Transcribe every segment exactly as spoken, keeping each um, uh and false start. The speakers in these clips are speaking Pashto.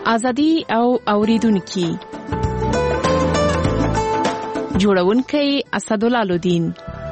ازادي او اوریدونکو جوړونکي اسدالله الدین.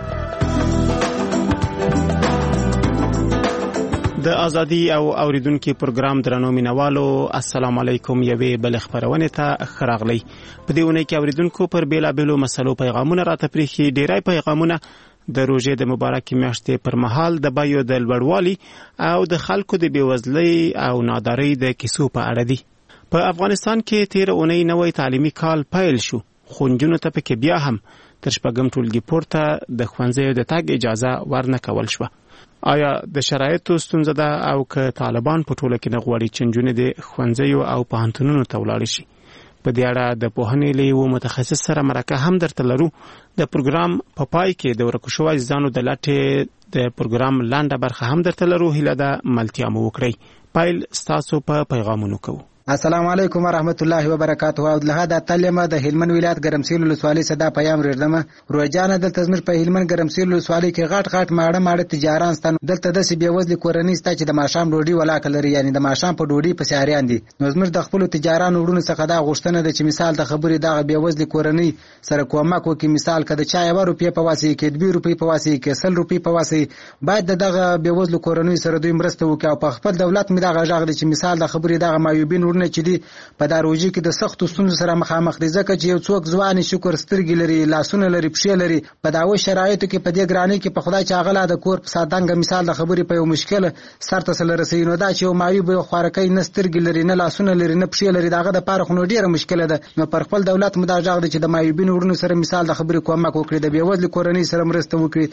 د ازادي او اوریدونکو پروګرام درنو مینوالو، السلام علیکم. یوه بل خبرونه ته خراغلی. په دې ونه کې اوریدونکو پر بیلا بیلو مسلو پیغامونه راته پریخي. ډیری پیغامونه د روزې د مبارکې میاشتې پر مهال د بیو د لوړوالي او د خلکو د بیوزلۍ او نادارۍ د کیسو په اړه دي. په افغانستان کې تیر اونۍ نوې تعلیمي کال پیل شو، خو نجونو ته پکې بیا هم تر شپږم ټولګي پورته د ښوونځیو د تګ اجازه ورنه کول شوه. آیا د شرایطو ستونزه ده او که طالبان په ټوله کې نه غواړي چې نجونې د ښوونځیو او پوهنتونونو ته ولاړې شي؟ په دې اړه د پوهنې له یو متخصص سره مرکه هم درته لرو. د پروګرام په پای کې د ورکو شوو عزیزانو د لټې د پروګرام لاندې برخه هم درته لرو. هیله ده ملتیا مو وکړئ. پیل ستاسو په پیغامونو کوو. السلام علیکم ورحمت الله وبرکاته. او له دا تلمه د هلمند ولایت ګرمسیر ولسوالۍ صدا پیام ریردمه روزانه دلته زمر په هلمند ګرمسیر ولسوالۍ کې غټ غټ ماړه ماړه تجاران ستن دلته د سی بیوزل کورنۍ ستا چې د ماشام ډوډۍ ولاکه لري، یعنی د ماشام په ډوډۍ په سیاریان دي. نو زمر د خپل تجاران وړونو څخه دا غوښتنه ده چې مثال د خبرې دغه بیوزل کورنۍ سره کومک وکړي. مثال کده چا یو روپیه په واسطه کې دوه روپیه په واسطه کې سل روپیه په واسطه باید دغه بیوزل کورنۍ سره دوی مرسته وکړي. او په خپل دولت می دغه ژغ دي چې مثال د خبرې دغه مایوبین ورنه چې دي په داروجي کې د سختو ستونزو سره مخامخ دي، ځکه چې یو څوک ځواني شکر سترګې لري، لاسونه لري، پښې لري. په داوه شرایطو کې په دې ګرانۍ کې په خدای چې اغلا د کور په سادنګ مثال د خبرې په یو مشکل سرته سره رسي، نو دا چې یو مایوب خوارکۍ نه سترګې لري، نه لاسونه لري، نه پښې لري، داغه د پاره خو ډیره مشکله ده. نو پر خپل دولت مداجغ دي چې د مایوبین ورونو سره مثال د خبرې کومک وکړي، د بیوزل کورنۍ سره مرسته وکړي.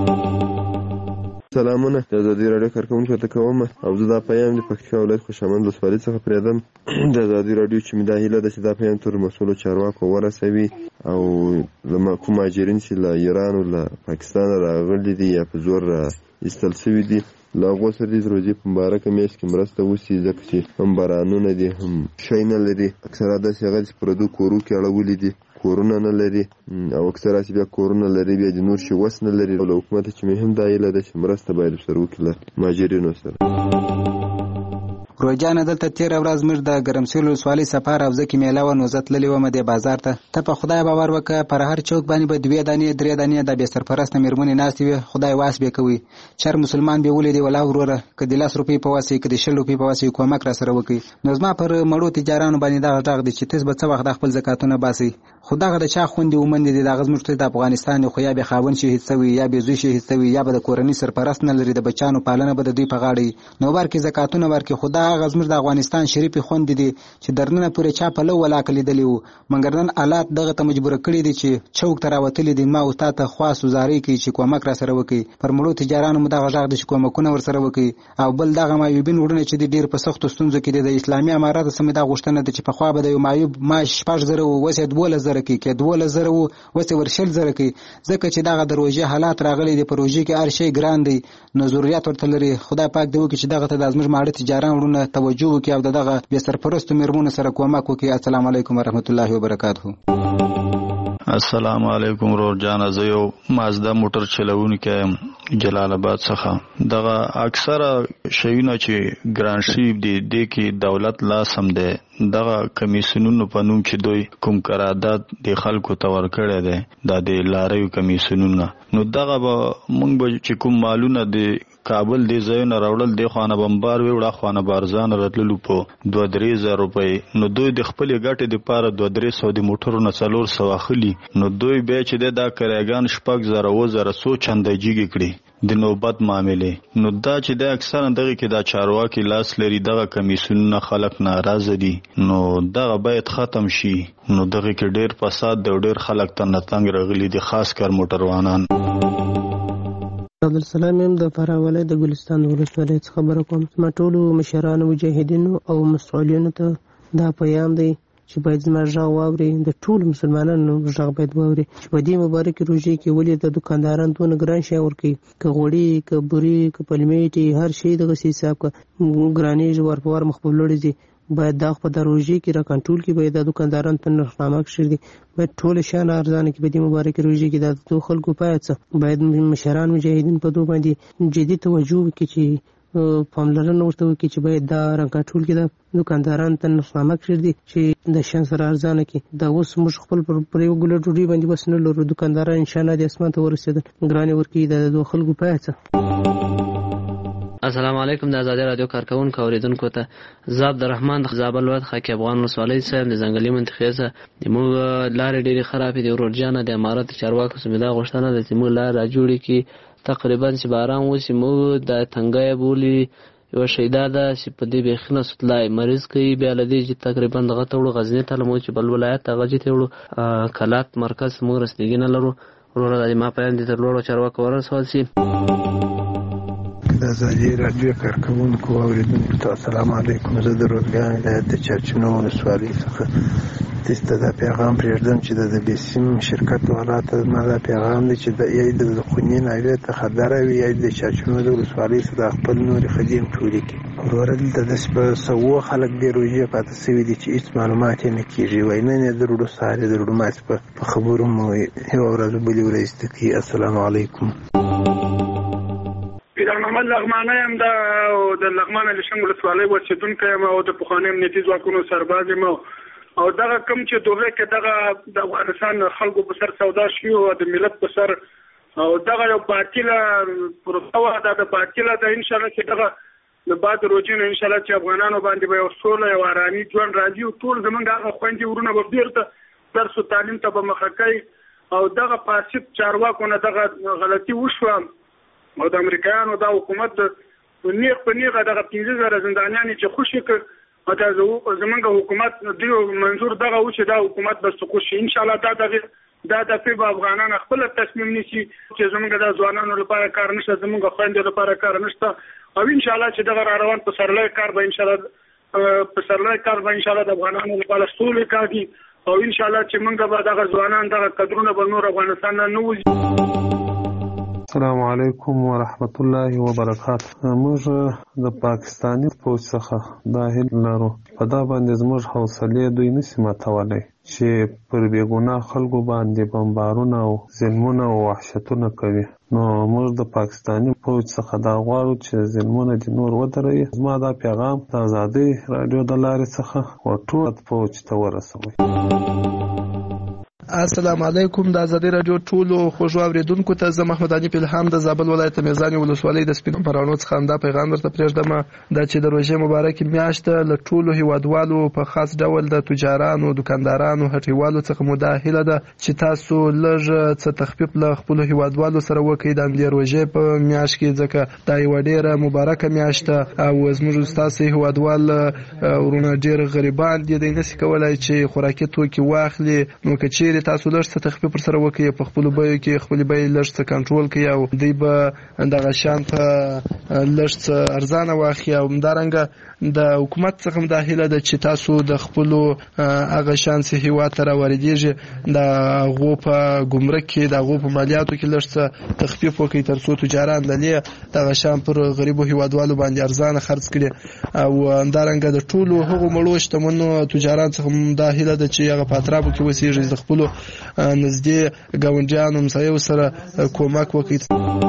سلامونه، د ازادي راډیو کارکونکو ته کوم او زه دا پیام د پکتیکا ولایت خوشامند ولسوالۍ څخه پریدم. د ازادي راډیو چې مې دا هیله ده چې دا پیام تر مسؤلو چارواکو ورسوي او له کوم مهاجرین چې له ایران او له پاکستان راغلي دي یا په زور ایستل شوي دي له هغو سره د روزې په مبارکه میاشت کې مرسته وشي، ځکه چې هم بارانونه دي هم شی نه لري. اکثره داسې هغه چې پردو کورو کې اړولي دي، کورونه نه لري، او اکثره چې بیا کورونه لري بیا د نور شي وس نه لري. او له حکومته چې مهم دا هیله ده چې مرسته باید ورسره وکړي له مهاجرینو سره. روزانه دلته تیر ورځ مر د ګرمسیر ولسوالۍ سفر او ځکه میله و نوزت للی و مده بازار ته ته په خدای باور وکړه پر هر چوک باندې به دوی دانې درې دانې د به سرپرست میرمنې ناشتي وي، خدای واس به کوي. چر مسلمان به ولې دی ولا وروره کدي لاس روپی په واسي کدي شل روپی په واسي کومک را سره وکي. نو زما پر مړو تجارانو باندې دا غږ دي چې تاسو به څه وخت خپل زکاتونه باسي. خدای غد چا خوندې ومند دي د غزمرته د افغانستان خو یا به خاون شي هڅوي یا به زوی شي هڅوي یا به د کورنۍ سرپرست نه لري، د بچانو پالنه به د دوی په غاړه. نو ورکه زکاتونه ورکه خدای غزمر د افغانستان شریف خوند دي چې درنه پورې چا په لو ولا کلی دلی وو، مګر نن حالات دغه ته مجبور کړی دي چې چوک تراوتلی دي. ما او تاسو خاص وزاري کې چې کومک را سره وکي، پر مړو تجارانو مو دغه ژغ دي چې کومکونه ور سره وکي. او بل دغه مایوبین وړنه چې ډیر په سختو ستونزو کې د اسلامي امارات سم د غوښتنه ده چې په خوا به د مایوب ما شپږ زره وسه دوله زره کې کې دوله زره وسه ورشل زره کې، ځکه چې دغه دروژه حالات راغلي دي. پروژې کې هر شی ګران دي، نو ضرورت ورته لري. خدای پاک دی وکي چې دغه ته د ازمر ماړه تجاران وړونه توجه وکي او دغه به سرپرست میرمنو سره کومک وکي. السلام علیکم ورحمت الله وبرکاته. السلام علیکم رور جان، زه یو مازدا موټر چلوونکی جلال آباد څخه. دغه اکثره شیونه چې ګران شي دي د کې دولت لاس هم ده. دغه کمیسیونونو په نوم چې دوی کوم قرارداد د خلکو تور کړی دی دا د لاریو کمیسیونونه، نو دغه به مونږ به چې کوم مالونه د کابل دی ځایونه راوړل دی خوانه بمبار وی وړه خوانه بارزان راتللو په دوه درې زره روپۍ، نو دوی د خپل ګټې د پاره دوه درې سو د موټرونو څلور سو اخلي. نو دوی به چې دا کریګان شپږ زره و زره سو چندایږي کړي د نوبت معاملې. نو دا چې د اکثر دغه کې دا چارواکي لاس لري، دغه کمیسیونونه خلک ناراضه دي، نو دغه باید ختم شي. نو دغه کې ډیر فساد د ډیر خلک ته نتنګ راغلي دي، خاص کر موټروانان. عبدالسلام یم د فراه ولایت د ګلستان ولسوالۍ څخه خبره کوم. ما ټولو مشرانو مجاهدینو او مسؤلینو ته دا پیام دی چې باید زما غږ واوري، د ټولو مسلمانانو غږ باید واوري چې په دې مبارکې روژې کې ولې د دکانداران دونه ګران شی ورکوي، که غوړي که بوري که پلمیټي هر شی دغسې حساب که ګرانېږي ور په ور مخ په لوړې ځي. باید دا خو په دا روژې کې را کنټرول کړي، باید دا دکانداران ته نرخنامه کښېږدي دي، باید ټوله شیان ارزانه کړي په دې مبارکې روژې کې. دا د خلکو باید څه باید مشران مجاهدین په دو باندې جدي توجه وکړي چې پاملرنه ورته وکړي چې باید دا رنګاټول کې د دکاندارانو ته نرخنامه کړي چې د شان سره ارزانه کړي. دا اوس موږ خپل پر یو ګوله ډوډۍ باندې بس نه لرو، دکانداران انشاءالله د اسمان ته ورسېدل ګرانې ورکړي د دوه خلکو په هڅه. السلام علیکم. د آزادي رادیو کارکونکو اوریدونکو ته زه عبدالرحمن د زابل ولایت خاکی افغان ولسوالۍ صاحب د ځنګلي منطقې څخه د موږ لارې ډېرې خرابې دي. ورور جانه د امارت چارواکو څخه مې دا غوښتنه ده چې موږ لار راجوړې کړي، تقریبا چې باران وشي موږ د تنګی بولي یوه شی دا ده چې په دې بیخي نه سطلای مریض کوي. بیا له دې چې تقریبا دغه ته وړو غزني ته لمو چې بل ولایت هغه چې ته وړو کلات مرکز موږ رسېدګي نه لرو. وروره د ما پیام دې تر لوړو چارواکو ورسول شي. د آزادي رادیو کارکونکو اوریدونکو ته السلام علیکم. زه د روزګان ولایت د چرچینو ولسوالۍ څخه تاسو ته دا پیغام پرېږدم چې د بیسیم شرکت والا ته زما دا پیغام دی چې د یا د خونې ناوې ته خداره وي یا د چرچینو د ولسوالۍ څخه خپل نورې خدیم ټولې کړي. وروره دلته داسې په سوو خلک دې روژې پاتې شوي دي چې هېڅ معلومات یې نه کېږي. وایي نن یې د روډو سهار یې د روډو ماسې په خبرو مو یوه ورځ بلې ورځ ته کوي. السلام علیکم. پیران محمد لغمانه یم د لغمان لشنګ ولسوالۍ اوسېدونکی یم او د پخواني امنیتي ځواکونو سرباز یم او دغه کوم چې دوره کې دغه د افغانستان خلکو په سر سودا شوي او د ملت په سر او دغه یو باطله پروسه وه، دا د باطله ده. انشاءالله چې دغه د بعد روجې نه انشاءالله چې افغانانو باندې به یو سوله یو ارامي ژوند راځي او ټول زمونږ هغه خویندې ورونه به بېرته درس و تعلیم ته به مخه کوي او دغه فاسد چارواکو نه دغه غلطي وشوه او د امریکایانو دا حکومت د نیغ په نیغه دغه پنځه زره زندانیان چې خوشي کړ او دا زمونږ حکومت دیو منظور دغه و چې دا حکومت به سقوط شي. انشاءالله دا دغه دا د به افغانان خپل تصمیم نیسي چې زمونږ د ځوانانو لپاره کار نشته، زمونږ خویندو لپاره کار نشته او انشاءالله چې دغه را روان په سرلای کار به انشاءالله په سرلای کار به انشاءالله د افغانانو لپاره سولې کاږي او انشاءالله چې موږ به دغه ځوانان دغه قدرونه به نور افغانستان نه نوځي. السلام علیکم ورحمت الله وبرکاته. موږ د پاکستاني پوځ څخه دا هیله لرو په دا باندې زموږ حوصلې دوی نشي ماتولی چې پر بېګناه خلکو باندې بمبارونه او ظلمونه او وحشتونه کوي. نو موږ د پاکستاني پوځ څخه دا غواړو چې ظلمونه دې نور ودروي. زما دا پیغام د آزادۍ راډیو د لارې څخه ټول پوځ ته ورسوئ. السلام علیکم. د آزادۍ راډیو ټولو خوږو اوریدونکو ته زه محمد علي پیلهام د زابل ولایت میزانې ولسوالۍ د سپینو پراڼو څخه همدا پیغام درته پرېږدم دا چې د روژې مبارکې میاشت له ټولو هیوادوالو په خاص ډول د تجارانو، دکاندارانو، هټیوالو څخه مو دا هیله ده چې تاسو لږ څه تخفیف له خپلو هیوادوالو سره وکړئ د همدې روژې په میاشت کې، ځکه دا یوه ډېره مبارکه میاشت ده او زموږ ستاسې هیوادوال ورونه ډېر غریبان دي، دوی نشي کولی چې خوراکي توکي واخلي. نو که چیرې تاسو لږ څه تخفیف پر سره وکړئ په خپلو بیو کې خپلې بیې لږ څه کنټرول کړئ او دوی به دغه شیان په لږ څه ارزانه واخلي. او همدارنګه د حکومت څخه هم دا هیله ده چې تاسو د خپلو هغه شیان چې هېواد ته راواردېږي د هغو په ګمرک کې د هغو په مالیاتو کې لږ څه تخفیف وکړئ تر څو تجاران له دې دغه شیان پر غریبو هېوادوالو باندې ارزانه خرڅ کړي. او همدارنګه د ټولو هغو مړو شتمنو تجاران څخه هم دا هیله ده چې هغه په اطرافو کې اوسېږي د خپلو نږدې ګاونډیانو همسایو سره کومک وکړي.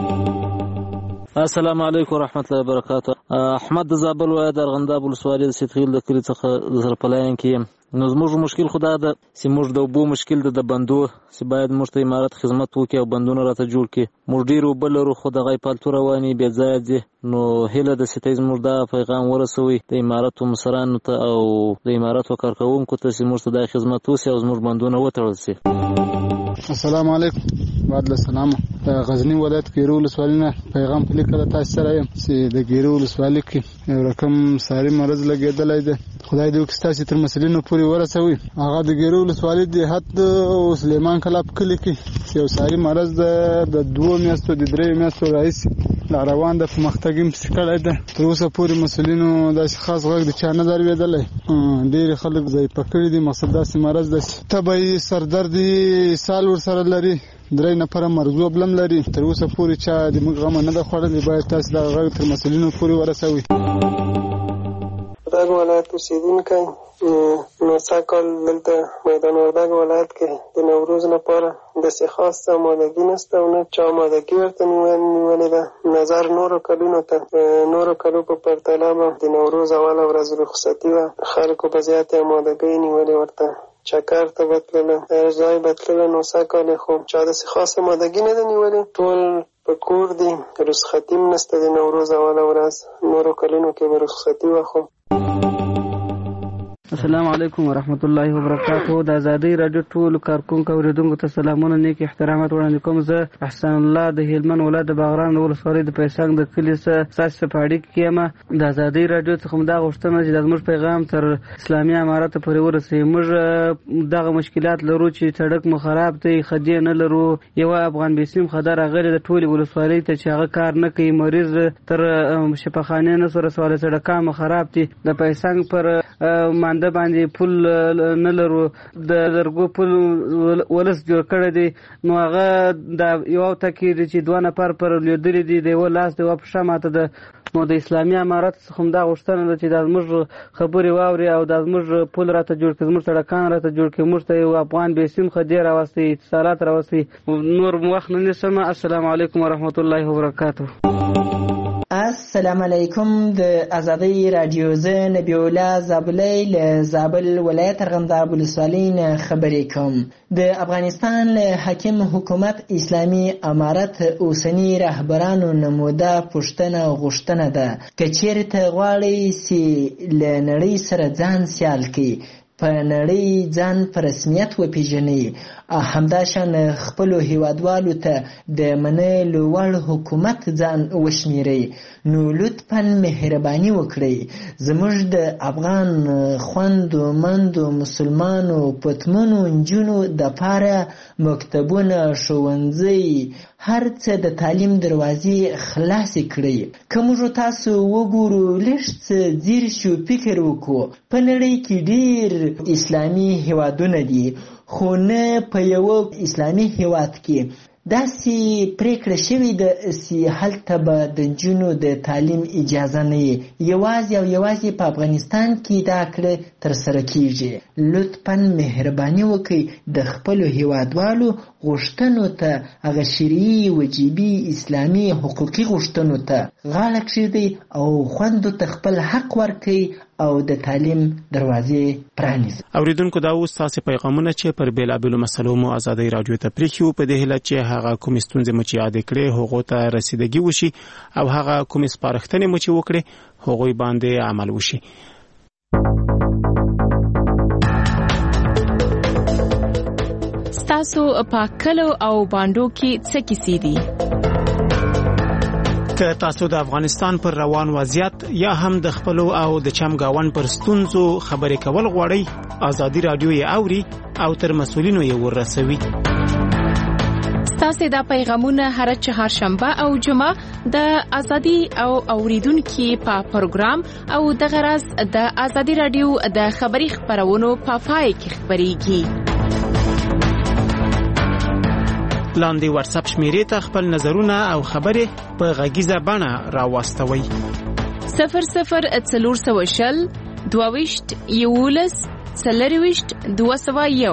السلام علیکم ورحمت الله وبرکاته. احمد د زابل ولایت د ارغنداب ولسوالۍ د سیدخیل د کلي څخه د سرپلاین کې یم. نو زموږ مشکل خو دا ده چې موږ د اوبو مشکل ده د بندو چې باید موږ ته امارت خدمت وکړي او بندونه راته جوړ کړي. موږ ډېر اوبه لرو خو دغه یې پالتو روانې بې ځایه دي. نو هیله ده چې ته زموږ دا پیغام ورسوئ د امارتو مشرانو ته او د امارتو کارکوونکو ته چې موږ ته دا خدمت وشي او زموږ بندونه وتړل شي. السلام علیکم. بعد له سلامه غزنی ولایت ګیرو ولسوالۍ نه پیغام په لیکه تاسو سره یم چې د ګیرو ولسوالۍ کې یو رقم ساري مرض لګېدلی دی. خدای دې وکړي تاسو تر مسلینو پورې ورسوي. هغه د ګیرو ولسوالۍ د حد او سلیمان کلاب کلي کې یو ساري مرض د دوه میاشتو د درې میاشتو راهیسې لا روان ده په مختګیم پسې کړی ده. تر اوسه پورې مسلینو داسې خاص غږ د چا نه دی اورېدلی. ډېرې خلک ضعیفه کړي دي. مقصد داسې مرض ده چې تبه یې سردرد یې اسهال ورسره لري. درې نفره مرزوب لم لري. تر اوسه پورې چا د موږ غمه نه ده خوړلې. باید تاسو دغه غږ تر مسلینو پورې ورسوئ. غږ ولایت اوسېدونکی نو څا کال دلته میدان وردګ ولایت کې د نوروز لپاره داسې خاص آمادګي نشته او نه چا آمادګي ورته نیولې ده. نظر نورو کلونو ته نورو کلو په پرتله به د نوروز اوله ورځ رخصتي وه، خلکو په زیاتې آمادګۍ نیولې ورته. چکر ته به تلله، هر ځای به تلله. نو څا کال خو چا داسې خاص آمادګي نه ده نیولې، ټول په کور دي. رخصتي هم نشته د نوروز اوله ورځ، نورو کلونو کې به رخصتي وه. خو السلام علیکم ورحمت الله وبرکاته. د ازادۍ راډیو ټولو کارکونکو اوریدونکو ته سلامونه، نیک احترامات وړاندې کوم. زه احسان الله د هلمند ولایت د باغران ولسوالۍ د پیسنګ د کلي څخه ساسي په اړیکه کې یم. د ازادۍ راډیو څخه موږ دا غوښتنه چې زموږ پیغام تر اسلامي امارت پورې ورسوي. موږ دغه مشکلات لرو چې سړک مو خراب دی، خدي نه لرو. یو افغان بیسیم خدای راغلی د ټولې ولسوالۍ ته چې هغه کار نه کوي، مریض تر شفاخانې نه سره سوال سړکان مو خراب دي. د پیسنګ پر مانده باندې پل نه لرو، د زرګو پل ولس جوړ کړی دی. نو هغه د یو تکي چې دوه نفر پر لیدلې دي، د یو لاس د یو پښه ماته ده. نو د اسلامي امارت څخه هم دا غوښتنه ده چې دا زموږ خبرې واوري او دا زموږ پل راته جوړ کړي، زموږ سړکان راته جوړ کړي. موږ ته یو افغان بیسیم خدي راوستي، اتصالات راوستي. نور وخت نه نیسم. السلام علیکم ورحمت الله وبرکاته. السلام علیکم. د ازادۍ راډیو زه نبی الله زابلی له زابل ولایت ارغنداب ولسوالۍ نه خبرې کوم. د افغانستان له حاکم حکومت اسلامي امارت اوسني رهبرانو نموده پوښتنه غوښتنه ده که چیرته غواړئ چې له نړۍ سره ځان سیال کړي، په نړۍ ځان په رسمیت وپیژني، همداشان خپلو هیوادوالو ته د منلو وړ حکومت ځان وشمیري، نو لطفا مهرباني وکړئ زموږ د افغان خویندو مندو مسلمانو پتمنو نجونو دپاره مکتبونه، ښوونځي، هر څه د تعلیم دروازې خلاصې کړئ. که موږ تاسو وګورو، لږ څه ځیر شو، فکر وکړو. په نړۍ کې ډېر اسلامي هیوادونه دي، خو نه په یو اسلامي هیواد کې داسې پریکړه شوې ده چې هلته به د نجونو د تعلیم اجازه نه وي. یوازې او یوازې په افغانستان کې دا کړه ترسره کیږي. لطفا مهرباني وکړئ د خپلو هیوادوالو غوښتنو ته، هغه شرعي وجیبي اسلامي حقوقي غوښتنو ته غاړه کښېږدئ او خویندو ته خپل حق ورکړئ او د تعلیم دروازې پرانیزي. اوریدونکو دا اوس تاسو پیغامونه چې پر بیلابیلو مسلو مو ازادۍ راډیو ته پریښیو، په دې هیله چې هغه کوم ستونزې مو چې یاد کړې هغه ته رسیدګي وشي او هغه کوم سپارښتنې مو چې وکړي هغه باندې عمل وشي. تاسو په کلو او باندو کې څه کیسې دي؟ که تاسو د افغانستان پر روان وضعیت یا هم د خپلو او د چمګاون پر ستونزو خبرې کول غواړئ، ازادي راډیو یې اوري او تر مسؤلینو یې ورسوي. ستاسو دا پیغامونه هر چهارشنبه او جمعه د ازادي او اوریدونکو په پروګرام او د غرض د ازادي راډیو د خبري خبرونو په پای کې خبريږي. لاندې واتس اپ شمیرې ته خپل نظرونه او خبرې په غږیزه بڼه راوستوي. صفر صفر څلور سوه شل دوه ویشت یولس څلور ویشت دوه سوه یو.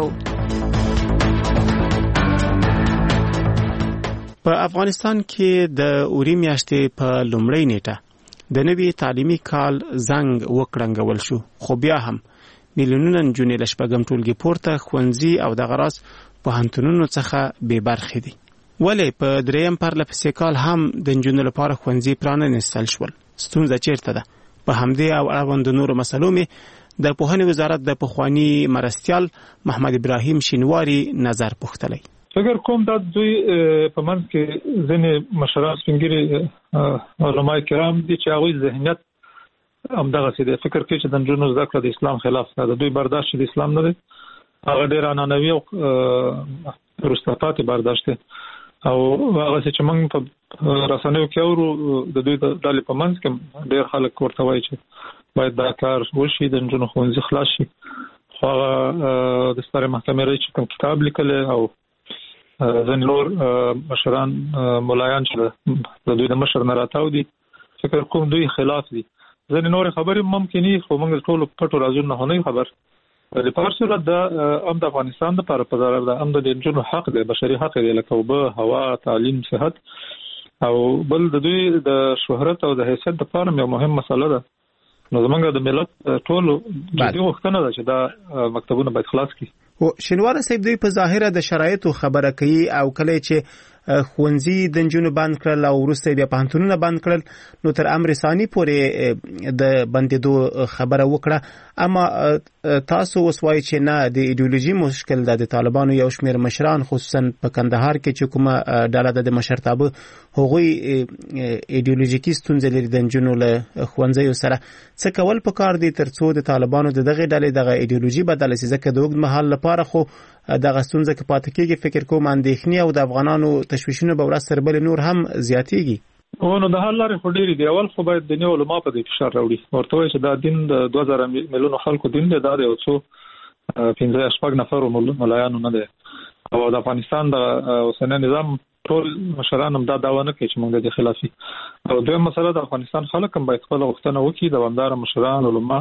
په افغانستان کې د اوري میاشتې په لومړۍ نیټه د نوي تعلیمي کال زنګ وکړنګول شو، خو بیا هم میلیونونه نجونې له شپږم ټولګي پورته ښوونځي او د غراس پوهنتونونو څخه بې برخې دي. ولې په دریم پرلپسې کال هم د نجونو لپاره ښوونځي پرانستل شول؟ ستونزه چیرته ده؟ په همدې او اړوند نورو مسلو مې د پوهنې وزارت د پخوانی مرستیال محمد ابراهیم شینواری نظر پوښتلی. فکر کوم دا دوی په منځ کې ځینې مشران سپینګیري علماء کرام دي چې هغوی ذهنیت همدغسې دی، فکر کوي چې د نجونو زده کړه د اسلام خلاف ده، د دوی برداشت د اسلام نه دی، هغه ډېر عنعنوي او وروسته پاتې برداشت دی. او هغه چې موږ په رسنیو کې اورو د دوی د ډلې په منځ کې ډېر خلک ورته وایي چې باید دا کار وشي، د نجونو ښوونځي خلاص شي. خو هغه د سترې محکمې رئیس چې کوم کتاب لیکلی او ځینې نور مشران ملایان چې د دوی د مشر نه راتاو دي، فکر کوم دوی خلاف دي. ځینې نورې خبرې ممکن وي، خو موږ ټولو پټو رازونو نه نه خبر. د په هر صورت دا هم د افغانستان لپاره په ضرر ده، هم د نجونو حق دی، بشري حق دی، لکه اوبه، هوا، تعلیم، صحت، او بل د دوی د شهرت او د حیثیت لپاره یو مهم مسله ده. نو زمونږ د ملت ټولو جدي غوښتنه ده چې دا مکتبونه باید خلاص کړي. او شینوار صاحب دوی په ظاهره د شرایطو خبره کوي او کله چې خوندزي د نجونو بند کړل او وروسته بیا پوهنتونونه بند کړل نو تر امر ثاني پورې د بندېدو خبره وکړه. اما تاسو اوس وایي چې نه د ایډیولوژي مشکل ده، د طالبانو یو شمېر مشران خصوصا په کندهار کې چې کومه ډله د مشرتابه هغوی ایډیولوژیکي ستونزې لري د نجونو له ښوونځیو سره. څه کول پکار دي ترڅو د طالبانو د دغه ډلې دغه ایډیولوژي بدله شي؟ ځکه د اوږد مهال لپاره خو دغه ستونزه کې پاتې کېږي. فکر کوم اندېښنې او د افغانانو تشویشونه به ورځ تر بلې نور هم زیاتېږي. او نو د حل لارې خو ډېرې دي. اول خو باید دیني علما په دې فشار راوړي، ورته وایي چې دا دین د دوه زره میلیونو خلکو دین دی، دا د یو څو پنځه شپږ نفرو ملایانو نه دی. او د افغانستان د اوسنی نظام ټول مشران هم دا دعوه نه کوي چې موږ د دې خلاف یو. او دویم مسله د افغانستان خلک هم باید خپله غوښتنه وکړي، دوامداره مشران، علما،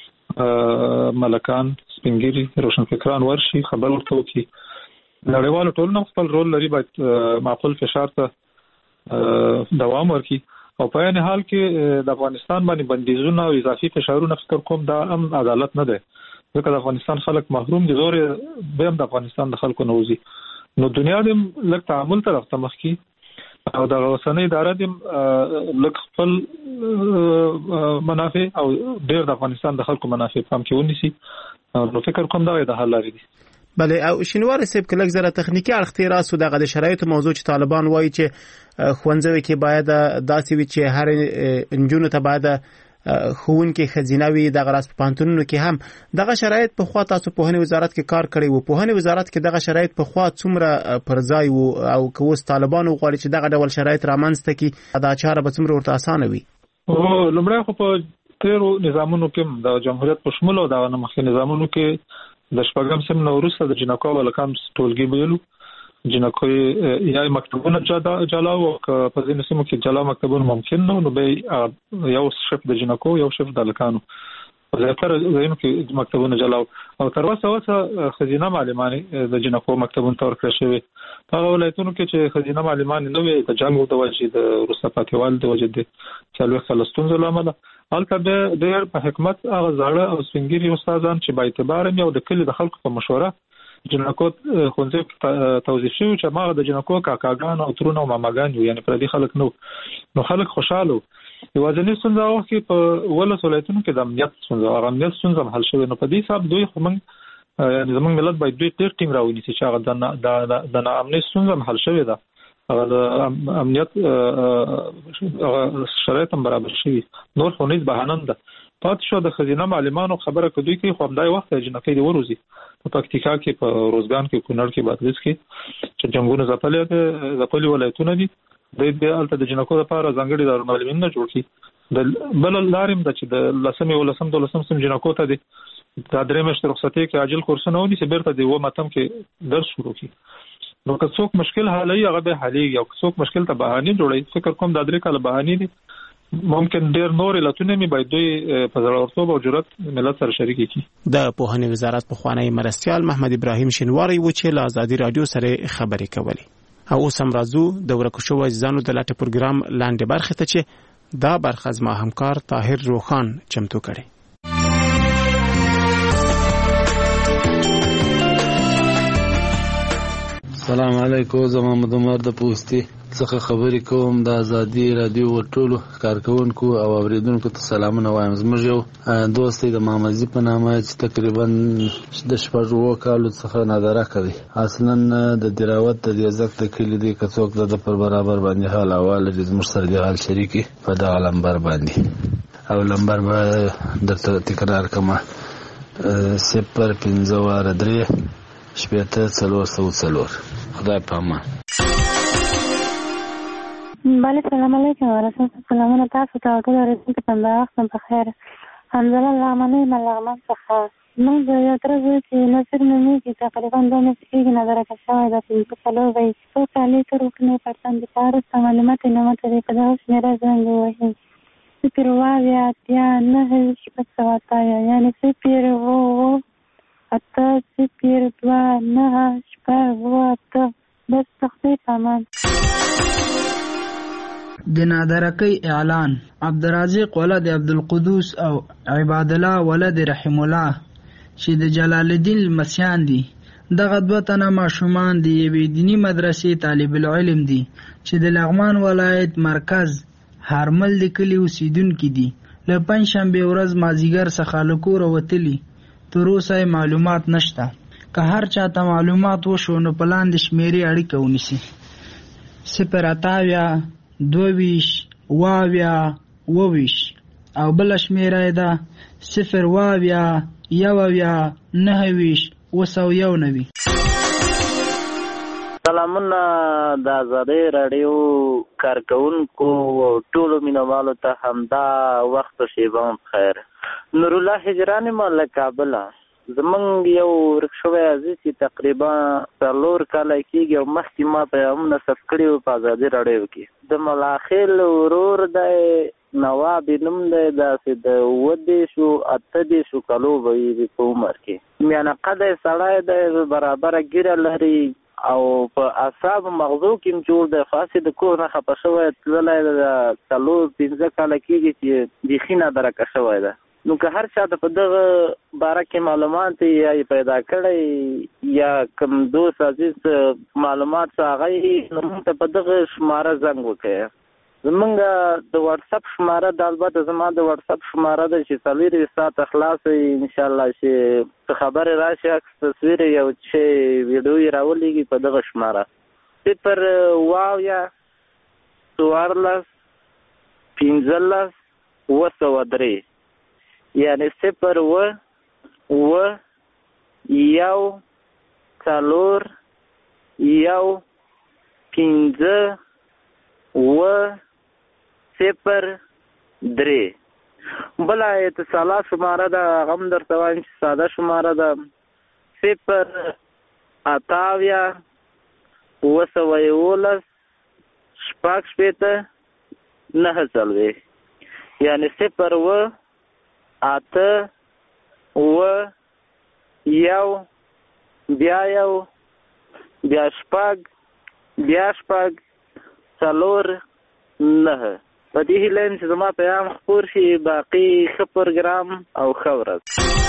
ملکان، سپینګیري، روشنفکران ورشي، خبر ورته وکړي. نړیوالو ټولنه خپل رول لري، باید معقول فشار ته دوام ورکړي. او په عین حال کې د افغانستان باندې بندیزونه او اضافي فشارونه فکر کوم دا هم عدالت نه دی، ځکه د افغانستان خلک محروم دي، زور به هم د افغانستان د خلکو نه وځي. نو دنیا دې لږ تعامل طرف ته مخ کړي او د اوسنۍ اداره دې لږ خپل منافع او ډېر د افغانستان د خلکو منافع پام کې ونیسي. نو فکر کوم دا د حل لارې دي. بله. او شینوار صاحب که لږ زره تخنیکي اړخ ته راسو، دغه د شرایطو موضوع چې طالبان وایي چې ښوونځیو کې باید داسې وي چې هر نجونو ته باید ښوونکي ښځینه وي، دغه راز په پوهنتونونو کې هم دغه شرایط پخوا تاسو پوهنې وزارت کې کار کړی و، پوهنې وزارت کې دغه شرایط پخوا څومره پر ځای و، او که اوس طالبان وغواړي چې دغه ډول شرایط رامنځته کړي دا چاره به څومره ورته اسانه وي؟ لومړی خو په تیرو نظامونو کې د جمهوریت په شمول او د مخکې نظامونو کې د شپږم سم نو وروسته د جنکو ولکان ټولګي ویلو، جنکو یا مکتبونه جلا او په ځینو سیمو کې جلا مکتبونه ممکن نو نو به یو شف د جنکو یو شف د لکانو په زیاتره ځینو کې مکتبونه جلا او تر اوسه اوسه خزینه معلمانې د جنکو مکتبونو تور کړی شوی. هغه ولایتونو کې چې خزینه معلمانې نه وي د جنګ د وجې د وروسته پاتېوالي د وجې د څلوېښت کاله ستونزو له امله هلته به ډېر په حکمت هغه زاړه او سپینګیري استادان چې با اعتباره یو د کلي د خلکو په مشوره جنکو ښوونځي توظیف شوي چې هماغه د جنکو کاکاګان او ترونه او ماماګان یو، یعنې پردي خلک نه نو خلک خوشحاله وو. یوازینۍ ستونزه هغه وخت کې په ولس ولایتونو کې د امنیت ستونزه، هغه امنیت ستونزه هم حل شوې. نو په دې حساب دوی خو موږ یعنې زموږ ملت باید دوی ډېر ټینګ راونیسي چې هغه د ناامنۍ ستونزه هم حل شوې ده، هغه د امنیت شرایط هم برابر شوي. نور خو هیڅ بهانه نه ده. پاتې شو د ښځینه معلمانو خبره که دوی کوي خو همدای وخت جنکۍ دې وروځي په پکتیکا کې، په روزګان کې، کونړ کې، بادغیس کې چې جنګونه ځپلي ځپلي ولایتونه دي، دوی بیا هلته د جنکو لپاره ځانګړي دارالمعلمین نه جوړ کړي. د بله لارې هم ده چې د لسم یولسم دولسم سم جنکو ته دي دا درې میاشتې رخصتۍ کې عاجل کورسونه ونیسي، بیرته د اووم اتم کې درس شروع کړي. نو که څوک مشکل حلوي هغه به حلېږي، او که څوک مشکل ته بهانې جوړوي، فکر کوم دا درې کاله بهانې دي، ممکن ډېر نور علتونه مې باید دوی په زړورتوب او جرأت ملت سره شریک کړي. د پوهنې وزارت پخوانی مرستیال محمد ابراهیم شینواری و چې له ازادي رادیو سره خبرې کولې. او اوس هم راځو د ورکو شوو عزیزانو د لاټه پروګرام لاندې برخه ته چې دا برخه زما همکار طاهر روخان چمتو کړي. السلام علیکم، زما مدمر د پوسټي څخه خبرې کوم. د ازادي رادیو ټولو کارکونکو او اوریدونکو ته سلامونه وایم. زموږ یو دوست د مامزي په نامه چې تقریبا د شپږو کالو څخه نادره کوي، اصلا د دراوت د ریاضت د کلی دی، که څوک د پر برابر باندې حال احوال لري زموږ سره د حال شریکي په دغه لمبر باندې، او لمبر به درته تکرار کړم: صفر پنځه واره درې شپېته څلور سوه څلور. خدای په امان. بله، سلام علیکم ورحمت سلامونه تاسو ته او ټول اورېدونکو ته د وخت په خیر. حمزله لغمنۍ له لغمن څخه. موږ د یو تره زوی چې نصیر نومېږي تقریبا دوه میاشتې کېږي نادرکه شوی ده، پنځه څلور به یې څو کالې تر وکړنې پرسن د وروسته معلومات یې نه ماته دی په دغه شمېره زنګ ووهي: صفر اووه اویا اتیا نهه شپږ سوه اتیا، یعنې صفر اووه اته صفر دوه نهه شپږ اووه اته. بس تخفیف امان. د نادرکۍ اعلان. عبدالرازق ولد عبدالقدوس او عباد الله ولد رحم الله چې د جلال الدین لمسیان دي. دغه دوه تنه ماشومان د یوې دیني مدرسې طالب العلم دي چې د لغمان ولایت مرکز هارمل د کلي اوسیدونکي دي. له پنجشنبې ورځ مازدیګر څخه له کوره وتلي، تر اوسه معلومات نشته. که هر چاته معلومات وشو نو په لاندې شمیرې اړیکه ونیسي: صفر اتاویا دوه ویشت واویا اوه ویشت او بله شمیره یې ده صفر واویا یو اویا نهه ویشت اوه سوه یو نوي. سلامونه د آزادۍ راډیو کارکوونکو او ټولو مینوالو ته همدا وخت شیبه خیر. نورالله هجران ما له کابله. زمونږ یو ورک شوی عزیز چې تقریبا څلور کاله کېږي او مخکې ما پیغامونه ثبت کړي وو په آزادۍ راډیو کې. د ملاخیل ورور دی نواب نوم دی، داسې د اووه دېرشو اته دېرشو کالو به وي په عمر کې. میانه قده سړی دی، برابره ګیره لري او په اعصابو مغزو کې هم جوړ دی. خاصې د کور نه خفه شوی تللی د څلور پنځه کاله کېږي چې بیخي نادرکه شوی ده. نو که هر چا ته په دغه باره کې معلومات یا یې پیدا کړی یا کوم دوست عزیز معلومات څه هغه نو موږ ته په دغه شماره زنګ وکړئ. زمونږ د واټساپ شماره د البته زما د واټساپ شماره ده چې څلورویشت ساعته خلاص وي انشاءالله چې څه خبرې راشي عکس تصویر یو چې ویډیو یې راولېږي په دغه شماره صفر واویا څوارلس پنځلس اوه سوه درې یعنې صفر اوه اوه یو څلور یو پنځه اوه صفر درې. بله اتصالات شماره ده هغه هم درته وایم چې ساده شماره ده صفر اتاویا اوه سوه یولس شپږ شپېته نهه څلوېښت یعنې صفر اوه اته اوه یو بیا یو بیا شپږ بیا شپږ څلور نهه. په دې هیله یم چې زما پیغام خپور شي. باقي ښه پروګرام او ښه ورځ.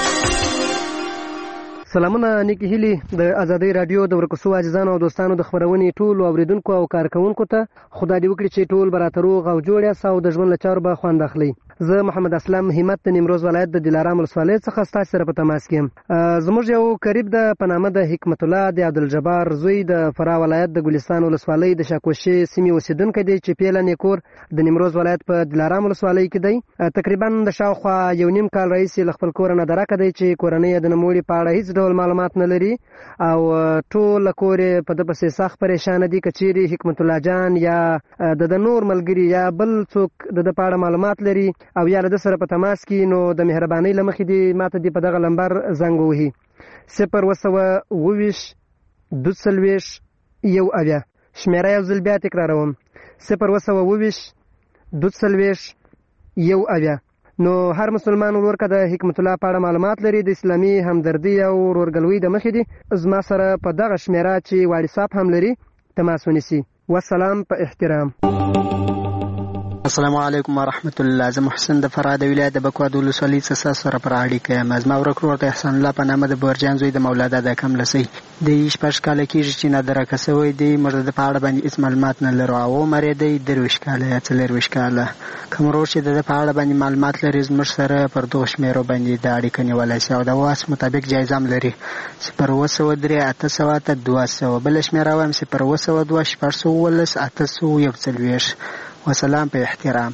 سلامونه نیکی هیلي د آزادۍ راډیو د ورکوسو عزیزانو او دوستانو د خبرونې ټولو اوریدونکو او کارکوونکو ته خدای دې وکړي چې ټول به راته روغ او جوړ یاست او د ژوند له چارو به خوند اخلئ. زه محمد اسلم همت د نیمروز ولایت د دلارام ولسوالۍ څخه ستاسو سره په تماس کې یم. زموږ یو قریب د په نامه د حکمت الله د عبدالجبار زوی د فراه ولایت د ګلستان ولسوالۍ د شاکوشي سیمې اوسیدونکی دی چې پیله نیکور د نیمروز ولایت په دلارام ولسوالۍ کې دی. تقریبا د شاوخوا یو نیم کال راهیسې له خپل کوره نادرکه دی چې کورنۍ یې د نوموړي په اړه هیڅ ډول معلومات نه لري او ټول کور په د پسې سخت پریشان دي. که چیرې حکمت الله جان یا د د نور ملګري یا بل څوک د د پاړه معلومات لري او یا له سره په تماس کې نو د مهربانۍ لمخې دی ماته دی په دغه لمبر زنګ ووهي صفر اوه سوه اوه ویشت دوه څلوېښت یو اویا. شمیره یو ځل بیا تکراروم صفر اوه سوه اوه ویشت دوه څلوېښت یو اویا. نو هر مسلمان ورور که د حکمت الله په اړه معلومات لري د اسلامي همدردي او ورورګلوۍ د مخې دی زما سره په دغه شمیره چې واټساپ هم لري تماس ونیسي. والسلام په احترام. السلام علیکم ورحمت الله. زه محسن د فراه د ولایت د بکوا د ولسوالۍ څخه سره پر اړیکه یم. زما ورک ورور د احسان الله په نامه د بورجان زوی د مولا دادا کملسۍ د شپږ کاله کېږي چې نادرکه سوی دی. موږ د په اړه باندې هېڅ معلومات نه لرو او عمر یې دی درویشت کاله یا څلېرویشت کاله. کوم ورور چې د په اړه باندې معلومات لري زموږ سره پر دغو شمېرو باندې د اړیکه نیولی شي او د واس مطابق جایزه هم لري صفر اوه سوه درې اته سوه اته دوه سوه. بله شمېره وایم صفر اوه سوه دوه شپږ سوه اوولس اته سوه یو څلوېښت. وسلام په احترام.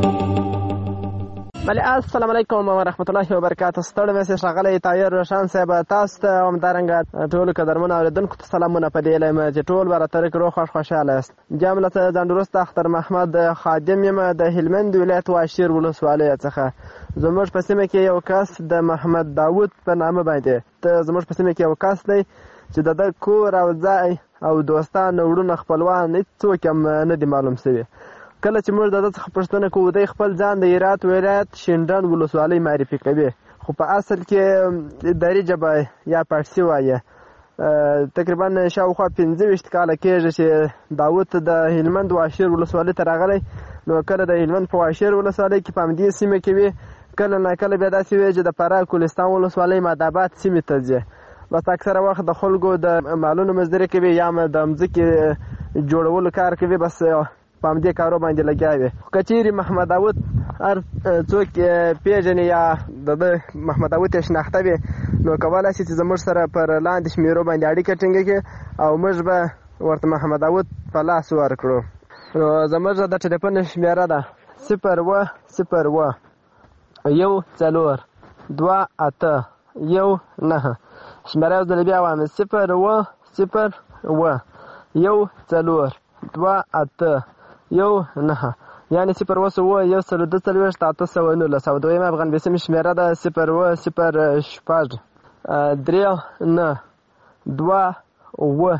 بله السلام علیکم ورحمت الله وبرکاته. ستړی مسیج راغلی طاهر روشن صاحب تاسو ته همدارنګه ټولو قدرمنو اورېدونکو ته سلامونه په دې هیله یم چې ټول به راته روغ خوښ خوشحاله یاست. جمله ځانډوروسته اختر محمد خادم یم د هلمند ولایت واشیر ولسوالۍ څخه. زموږ په سیمه کې یو کس د محمد داود په نامه باندې زموږ په سیمه کې یو کس دی چې د ده کور او ځای او دوستان وروڼه خپلوان هېڅوک هم نه دي معلوم شوي. کله چې موږ د ده څخه پوښتنه کوو دی خپل ځان د هرات ولایت شینډنډ ولسوالۍ معرفي کوي خو خو په اصل کې دري ژبه یا پارسي وایي. تقریبا شاوخوا پنځه ویشت کاله کېږي چې داود د هلمند واشیر ولسوالۍ ته راغلی. نو کله د هلمند په واشیر ولسوالۍ کې په همدې سیمه کې وي، کله نه کله بیا داسې وي چې د فراه کوهستان ولسوالۍ مادآباد سیمې ته ځي. بس اکثره وخت د خلکو د مالونو مزدوري کوي یا هم د مځکې جوړولو کار کوي، بس په همدې کارو باندې لګیا وي. که چیرې محمد داود هر څوک پیژني یا د ده محمد داود یې شناخته وي، نو کولی شي چې زموږ سره پر لاندې شمېرو باندې اړیکه ټینګه کړي او موږ به ورته محمد داود په لاس ورکړو. نو زموږ د ټلیفون شمېره ده صفر اوه صفر اوه یو څلور دوه اته یو نهه. شمېره یو ځل بیا وایم صفر اوه صفر اوه یو څلور دوه اته یو نهه، یعنې صفر اوه سوه اوه یو سل دوه څلوېښت اته سوه نولس. او دویمه افغان بیسیمې شمېره ده صفر اوه صفر شپږ درې نه دوه اوه.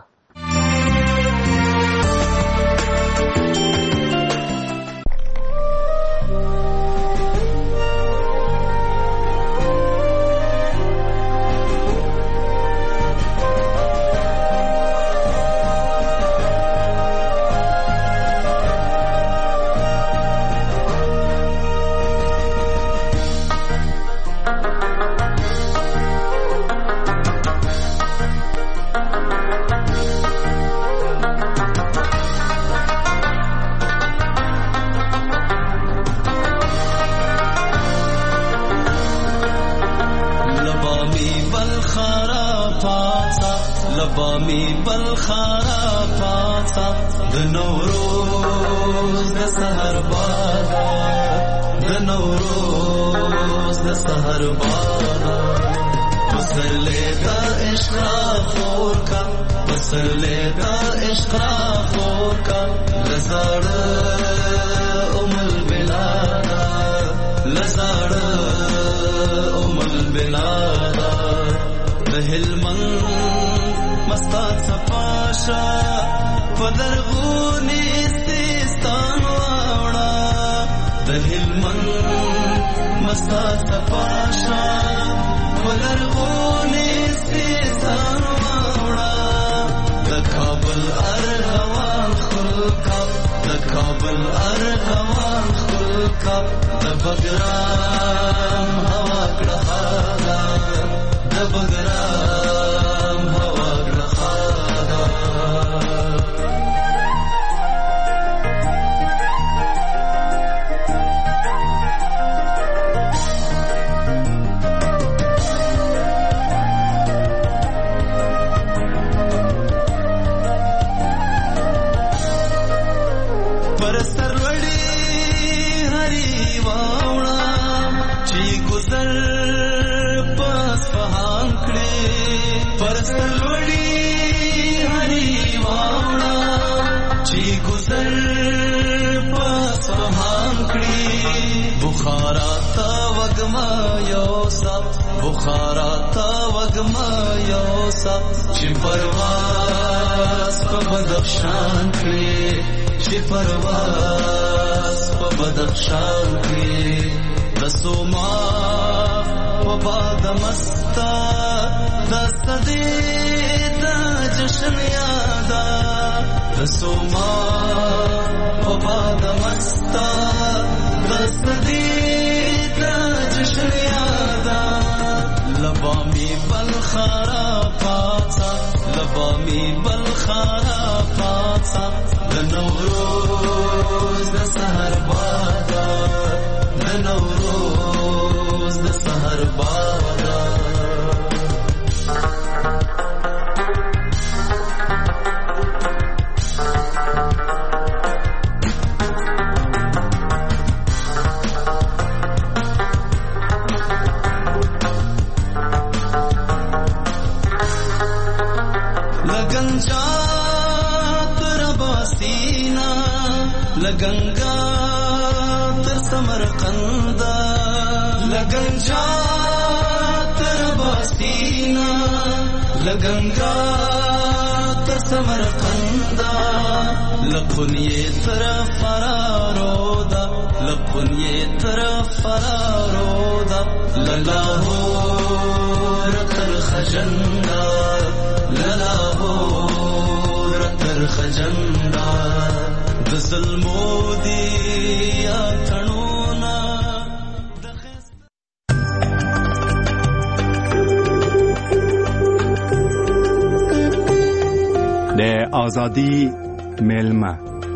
للاهور تر خجندا للاهور تر خجندا د ظلمو دی یا تڼونا د ازادي میلمه.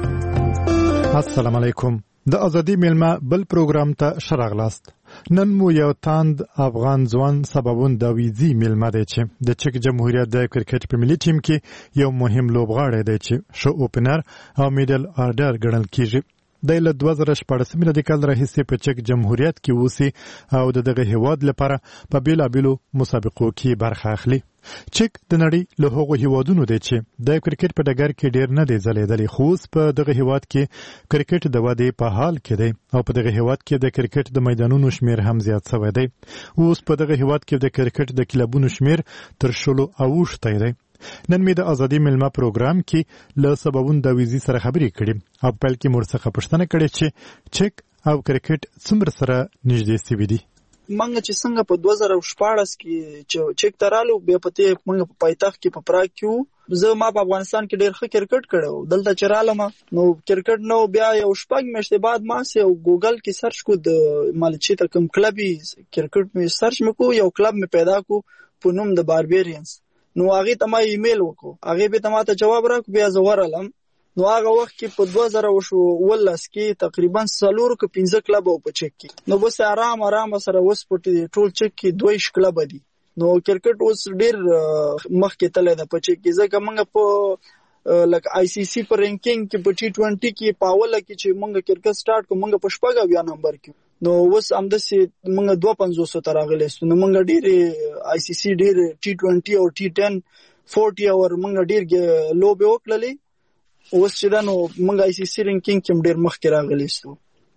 السلام علیکم. د ازادي میلمه بل پروګرام ته شراغلاست. نن مو یو تاند افغان ځوان سببون داویزی میلمه دی چې د چک جمهوریت د کرکټ په ملي ټیم کې یو مهم لوبغاړی دی چې شو اوپنر او میډل آرډر ګڼل کیږي. د له دوه زره شپږ د کال راهیسې په چک جمهوریت کې اوسي او د دغه هیواد لپاره په بیلابیلو مسابقو کې برخه اخلي. چک د نړۍ له هغو هیوادونو دی چې د کرکټ په ډګر کې ډیر نه دی ځلیدلی، خو اوس په دغه هیواد کې کرکټ د ودې په حال کې دی او په دغه هیواد کې د کرکټ د میدانونو شمیر هم زیات شوی دی. اوس په دغه هیواد کې د کرکټ د کلبونو شمیر تر شلو اوښتی دی. نن مې د ازادي میلمه پروګرام کې له سببون داویزی سره خبرې کړې او په پیل کې مور څخه پوښتنه کړې چې چک او کرکټ څومره سره نږدې سوي دي. منګه چې څنګه په دوه زره شپاړس کې چې چک ترالو بیا پته منګه په پایتخت کې په پراګ کې زه ما په افغانستان کې ډېر ښه کرکټ کړو. دلته چرالم نو کرکټ نو بیا یو شپږ میاشتې بعد ما سه او ګوګل کې سرچ کو د مالچی ته کوم کلبي کرکټ می سرچ مکو یو کلب می پیدا کو په نوم د باربیرینز. نو هغه ته ما ایمیل وکړو، هغه به ته ما ته جواب راکړ، بیا زه ورالم. نو هغه وخت کې په دوه زره ولس کې تقریبا څلور کې پنځه کلب او په چک کې نو بس آرام آرام سره وس پټي ټول چک کې دوه کلب دي. نو کرکټ اوس ډیر مخ کې تللی ده په چک کې، ځکه موږ په لکه آی سی سی په رینکینګ کې په ټي ټوینټي کې پاوله کې چې موږ کرکټ سٹارټ کو موږ په شپږ بیا نمبر کې نو اوس همدسې موږ دوه پنځوس ته راغلی سو. نو موږ ډیر آی سی سی ډیر ټي ټوینټي او ټي ټن فورټي اور موږ ډیر لوبه وکړلې. اوس چې دا نو موږ آی سی سی رینکینګ کې ډیر مخ کې راغلی سو.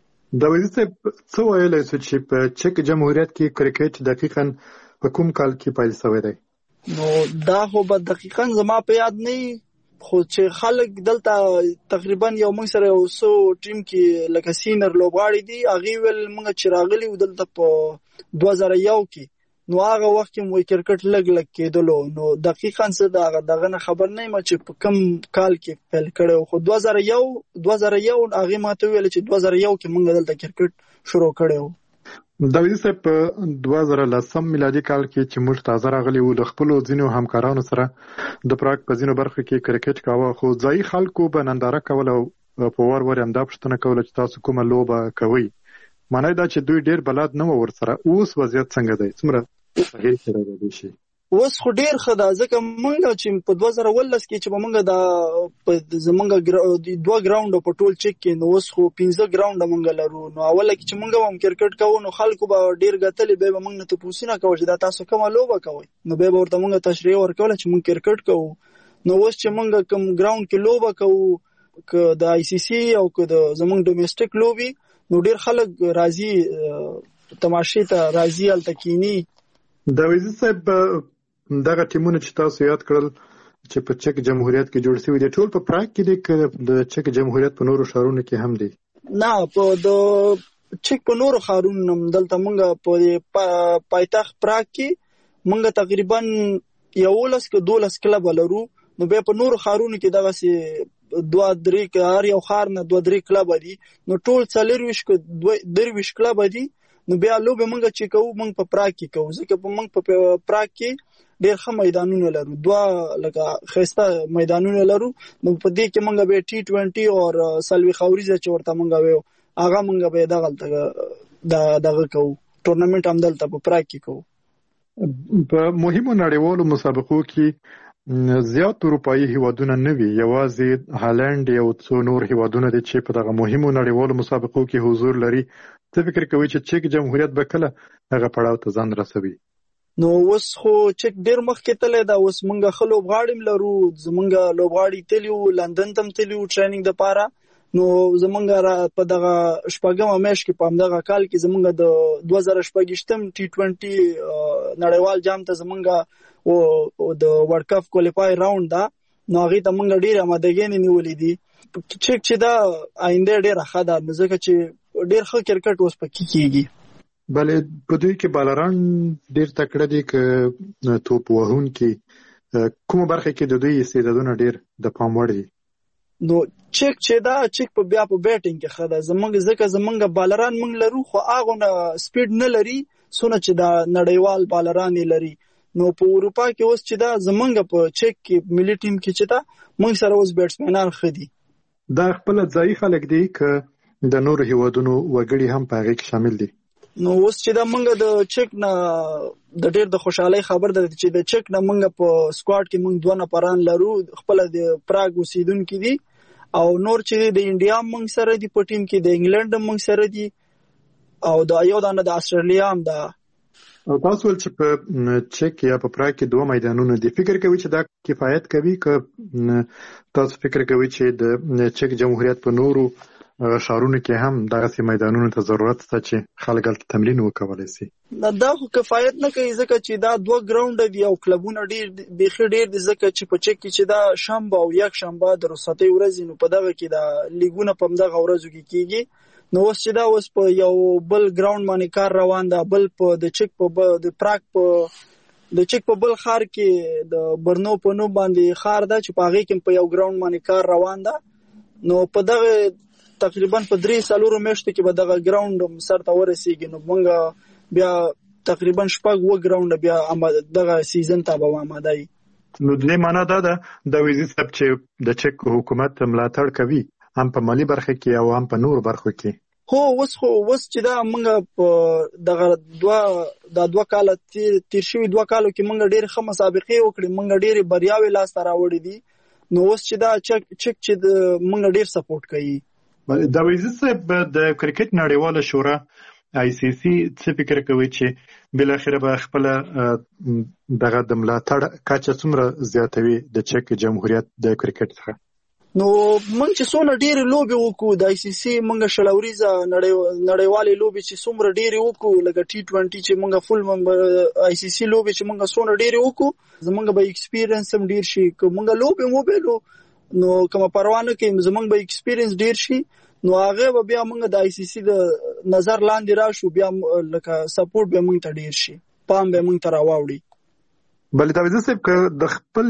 دا وایي څه ویلی سو چې په چک جمهوریت کې کرکټ دقیقاً په کوم کال کې پیل شوی دی؟ نو دا خو به دقیقاً زما په یاد نه خو چې خلک دلته تقریبا یو موږ سره یو سو ټیم کې لکه سینر لوبغاړي دي، هغه ول موږ چې راغلي دلته په دوه زره یو کې نو هغه وخت کې مو کرکټ لګ لګ کېدلو. نو دقیقاً څه دا دغه نه خبر نه یم چې په کوم کال کې پیل کړو، خو دوه زره یو دوه زره یو هغه ماته ویل چې دوه زره یو کې موږ دلته کرکټ شروع کړو. داوود صاحب په دوه زره لسم میلادي کال کې چې موږ تازه راغلي وو، د خپلو ځینو همکارانو سره د پراګ په ځینو برخو کې کرکټ کاوه، خو ځایي خلکو به ننداره کوله او په وار وار همدا پوښتنه کوله چې تاسو کومه لوبه کوئ. معنی دا چې دوی ډېر بلد نه وو ورسره. اوس وضعیت څنګه دی؟ څومره صحیح سره دی شي؟ اوس خو ډیر ښه ده، ځکه موږ چې په دوه زره ولس کې چې موږ دا زمونږ دوه ګراوند په ټول چک کې نو اوس خو پنځه ګراوند موږ لرو. نو اوله کې چې موږ هم کرکټ کوو نو خلکو به ډیر غتلې به موږ نه ته پوښتنه کوي چې دا تاسو کومه لوبه کوئ، نو به ورته موږ تشریح ورکول چې موږ کرکټ کوو. نو اوس چې موږ کوم ګراوند کې لوبه کوو که د آی سی سی او که د زمونږ ډومېسټک لوبي نو ډیر خلک راځي تماشې ته راځي هلته کینی. داوود صاحب دغه ټیمونه چې تاسو یاد کړل چې په چک جمهوریت کې جوړ شوي دي ټول په پراګ کې دي که د چک جمهوریت په نورو ښارونو کې هم دي؟ نه، په د چک په نورو ښارونو هم دلته موږ په پایتخت پراګ کې موږ تقریبا یولس که دولس کلبه لرو. نو بیا په نورو ښارونو کې دغسې دوه درې هر یو ښار نه دوه درې کلبه دي، نو ټول څلرویشت که درویشت کلبه دي. نو بیا لوبې موږ چې کوو موږ په پراګ کې کوو، ځکه په موږ په پراګ کې ډېر ښه میدانونه لرو، دوه لکه ښایسته میدانونه لرو. نو په دې کې موږ به ټي ټوینټي او څلوېښت اوریزه چې ورته موږ وایو هغه موږ به دغلته دغه کوو، ټورنمنټ هم دلته په پراګ کې کوو. په مهمو نړیوالو مسابقو کې زیات اروپایي هیوادونه نه وي، یوازې هالند یو څو نور هیوادونه دي چې په دغه مهمو نړیوالو مسابقو کې حضور لري. څه فکر کوي چې چک جمهوریت به کله هغه پړاو ته ځان رسوي؟ نو اوس خو چک ډیر مخکې تللی ده، اوس موږ ښه لوبغاړي لرو، زموږ لوبغاړي تللي وو لندن ته هم تللي وو ټریننګ دپاره. نو زموږ په دغه شپږمه میاشت کې په همدغه کال کې زموږ د دوه زره شپږویشتم ټي ټوینټي نړیوال جام ته زموږ د ورلډ کپ کوالیفای راوند ده، نو هغې ته موږ ډېرې امادګۍ نیولې دي. چک چې دا آینده ډېره ښه ده، ځکه چې ډېر ښه کرکټ اوس پکې کېږي. بلې په دوی کې بالران ډېر تکړه دي که توپ وهونکي کومه برخه کې د دوی استعدادونه ډېر د پام وړ دي؟ نو چیک چې دا چیک په بیا په بیټینګ کې خدا زمونږ ځکه زمونږ بالران مونږ لرو خو هغه نه سپیډ نه لري سونه چې دا نړیوال بالران لري. نو په اروپا کې اوس چې دا زمونږ په چیک کې ملي ټیم کې چې دا مونږ سره اوس بیټسمنان خدي. دا خپل ځای خلک دي که د نور هیوادونو وګړي هم په هغه کې شامل دي؟ نو اوس چې دا مونږ د چیک نه د ډېر د خوشحالي خبر ده چې د چیک نه مونږ په سکواډ کې مونږ دوه نفران لرو خپل د پراګ اوسیدونکو دي او نور چې د انډیا مونږ سره دي په ټیم کې د انګلند مونږ سره دي او د یو دانه د استرالیا هم ده. او تاسو ول چې په چیک یا په پراګ کې دوه میدانونه دي فکر کوي چې دا کفایت کوي که تاسو فکر کوي چې د چیک جمهوریت په نورو شهرونو کې هم دغه میدانونو ته ضرورت شته چې خلک هلته تمرین وکولای شي؟ دا خو کفایت نه کوي ځکه چې دا دوه ګراونډ دي او کلبونه ډېر بیخي ډېر دي ځکه چې په چیک کې چې دا شنبه او یک شنبه د رخصتۍ ورځې نو په دغه کې دا لیګونه په همدغه ورځو کې کېږي. نو اوس چې دا اوس په یو بل ګراونډ باندې کار روان ده بل په د چیک په د پراګ په د چیک په بل ښار کې د برنو په نوم باندې ښار ده چې په هغې کې په یو ګراونډ باندې کار روان ده. نو په دغه تقریبا په درې څلورو میاشتو کې به دغه ګراونډ سر ته ورسیږي نو موږ بیا تقریبا شپږ اووه ګراونډ بیا دغه سیزن ته به آماده یو. نو د دې معنا دا ده د ویزې صاحب چې د چیک حکومت ملاتړ کوي هم په مالی برخه کې او هم په نورو برخو کې؟ هو اوس خو اوس چې دا موږ په دغه دوه دا دوه کاله تیر شوي دوه کالو کې موږ ډېرې ښه مسابقې وکړې موږ ډېرې بریاوې لاسته راوړې دي. نو اوس چې دا چیک چیک چې موږ ډېر سپورټ کوي. د ویزې صاحب د کرکټ نړیواله شورا آی سی سی څه فکر کوي چې بالاخره به خپل دغه د ملاتړ کچه څومره زیاتوي د چیک جمهوریت د کرکټ څخه؟ نو موږ چې څونه ډېرې لوبې وکړو د آی سی سی موږ شلوریزه نړیوالې لوبې چې څومره ډېرې وکړو لکه ټي ټوینټي چې موږ فل ممبر آی سی سی لوبې چې موږ څونه ډېرې وکړو زموږ به ایکسپیرینس هم ډېر شي که موږ لوبې وبایلو نو کومه پروا نه کوي زموږ به ایکسپیرینس ډېر شي نو هغه به بیا موږ د آی سی سی د نظر لاندې راشو بیا لکه سپورټ به موږ ته ډېر شي پام به موږ ته راواوړي. بلې دا ویزه صاحب که د خپل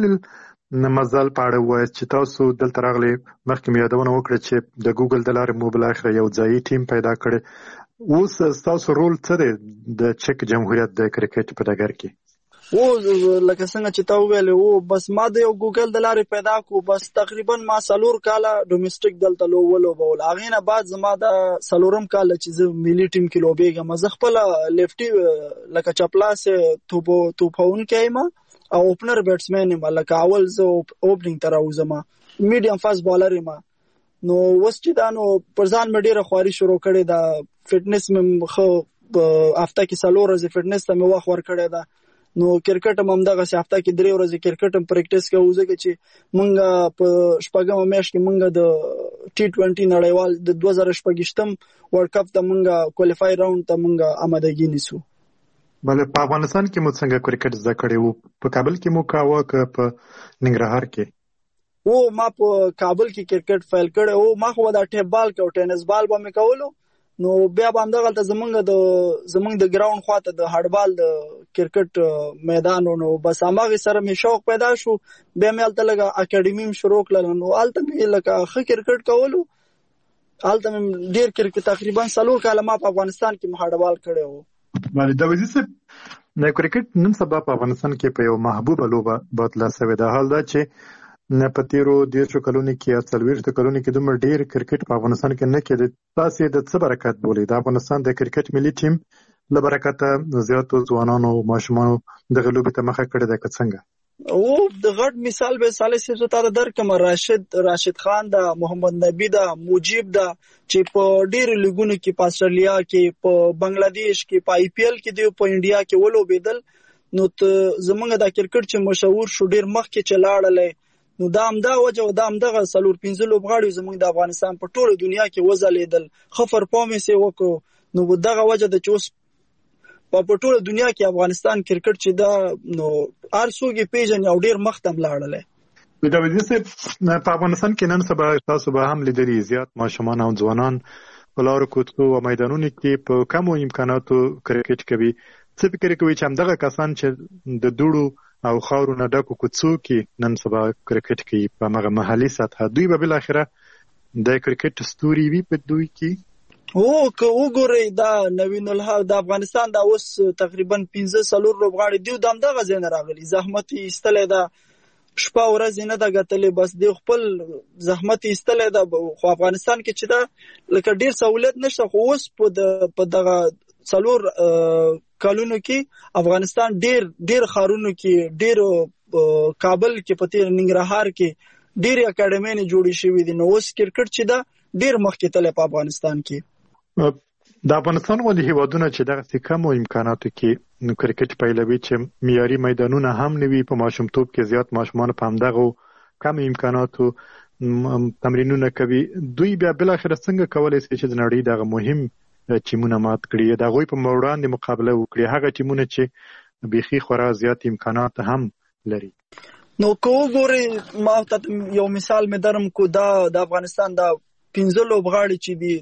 مزل په اړه ووایاست چې تاسو دلته راغلي مخکې مې یادونه وکړه چې د ګوګل د لارې مو بالاخره یو ځایي ټیم پیدا کړی اوس ستاسو رول څه دی د چیک جمهوریت د کرکټ په ډګر کې؟ او لکه څنګه چې تا وویل او بس ما د یو ګوګل د لارې پیدا کو بس تقریبا ما څلور کاله ډومېسټک دلته ولوبول هغې نه بعد زما د څلورم کال چې زه ملي ټیم کې لوبېږم زه خپله لیفټي لکه چپلاس توپونکی یم او اوپنر بیټسمین یم لکه اول زه اوپننګ ته راوځم میډیم فاست بالر یم. نو اوس چې دا نو پر ځان مې ډېره خواري شروع کړې ده فټنس مې ښه په هفته کې څلور ورځې فټنس ته مې وخت ورکړی ده. نو کرکټ هم همدغسې هفته کې درې ورځې کرکټ هم پریکټس کوو ځکه چې موږ په شپږمه میاشت کې موږ د ټي ټوینټي نړیوال د دوه زره شپږویشتم ورلډ کپ ته موږ کوالیفای راوند ته موږ آمادګي نیسو. بلې په افغانستان کې مو څنګه کرکټ زده کړی وو؟ په کابل کې مو کاوه که په ننګرهار کې؟ او ما په کابل کې کرکټ فیل کړی او ما خو دا ټیپ بال کې او ټینس بال به مې کولو نو بیا به همدغلته زمونږ د زمونږ د ګراوند خواته د هډبال د کرکټ میدان نو بس هماغې سره مې شوق پیدا شو بیا مې هلته لږه اکاډمي هم شروع کړله نو هلته مې لکه ښه کرکټ کولو هلته مې ډېر کرکټ تقریبا څلور کاله ما په افغانستان کې مې هډبال کړی و. د وزیر صاحب د کرکټ نن سبا په افغانستان کې په یو محبوبه لوبه بدله شوې ده حال دا چې نه په تیرو دیرشو کلونو کې یا څلوېښتو کلونو کې دومره ډېر کرکټ په افغانستان کې نه کېده تاسو یې د څه برکت بولئ د افغانستان د کرکټ ملي ټیم له برکته زیاتو ځوانانو او ماشومانو دغه لوبې ته مخه کړې ده که څنګه؟ او د غټ مثال به صالح صاحب ته تا درکم راشد راشد خان دا محمد نبی دا مجيب دا چې په ډېر لیګونو کې په استرالیا کې په بنگلاديش کې په آی پی ایل کې دی په انډیا کې ولوبېدل نو زمونږ د کرکټ چې مشهور شو ډېر مخکې چې لاړلی نو دا همدا وجه او دا همدغه څلور پنځه لوبغاړي زموږ د افغانستان په ټوله دنیا کې وځلیدل ښه پرفارمنس یې وکړو نو دغه وجه ده چې اوس په ټوله دنیا کې افغانستان کرکټ چې دا نو هر څوک یې پیژني او ډېر مخته هم لاړلی. د وزیر صاحب په افغانستان کې نن سبا تاسو به هم لیدلي زیات ماشومان او ځوانان په لارو کوڅو او میدانونو کې په کمو امکاناتو کرکټ کوي. څه فکر کوي چې همدغه کسان چې د دوړو او خاورو نه ډکو کوڅو کې نن سبا کرکټ کوي په هغه محلي سطحه، دوی به بالاخره د کرکټ ستوري وي په دوی کې؟ او که وګورئ دا نوین الحق د افغانستان دا اوس تقریبا پنځه څلور لوبغاړي دي د همدغه ځای نه راغلي، زحمت یې ایستلی ده، شپه ورځ نه ده ګټلې، بس دی خپل زحمت یې ایستلی ده. خو افغانستان کې چې ده لکه ډېر سهولت نشته، خو اوس په دغه څلور کلونو کې افغانستان ډېر ډېر ښارونو کې، ډېر کابل کې، په تېر ننګرهار کې ډېرې اکاډمۍ جوړې شوي دي. نو اوس کرکټ چې ده ډېر مخکې تللی په افغانستان کې. د افغانستان ولې هیوادونه چې دغسې کمو امکاناتو کې کرکټ پیلوي چې معیاري میدانونه هم نه وي، په ماشومتوب کې زیات ماشومان په همدغو کم امکاناتو تمرینونه کوي، دوی بیا بالاخره څنګه کولی شي چې د نړۍ دغه مهم ټیمونه مات کړي، د هغوی په وړاندې مقابله وکړي، هغه ټیمونه چې بیخي خورا زیات امکانات هم لري؟ نو که وګورئ، ما ته یو مثال مې درم کو، دا د افغانستان دا پنځه لوبغاړي چې دي،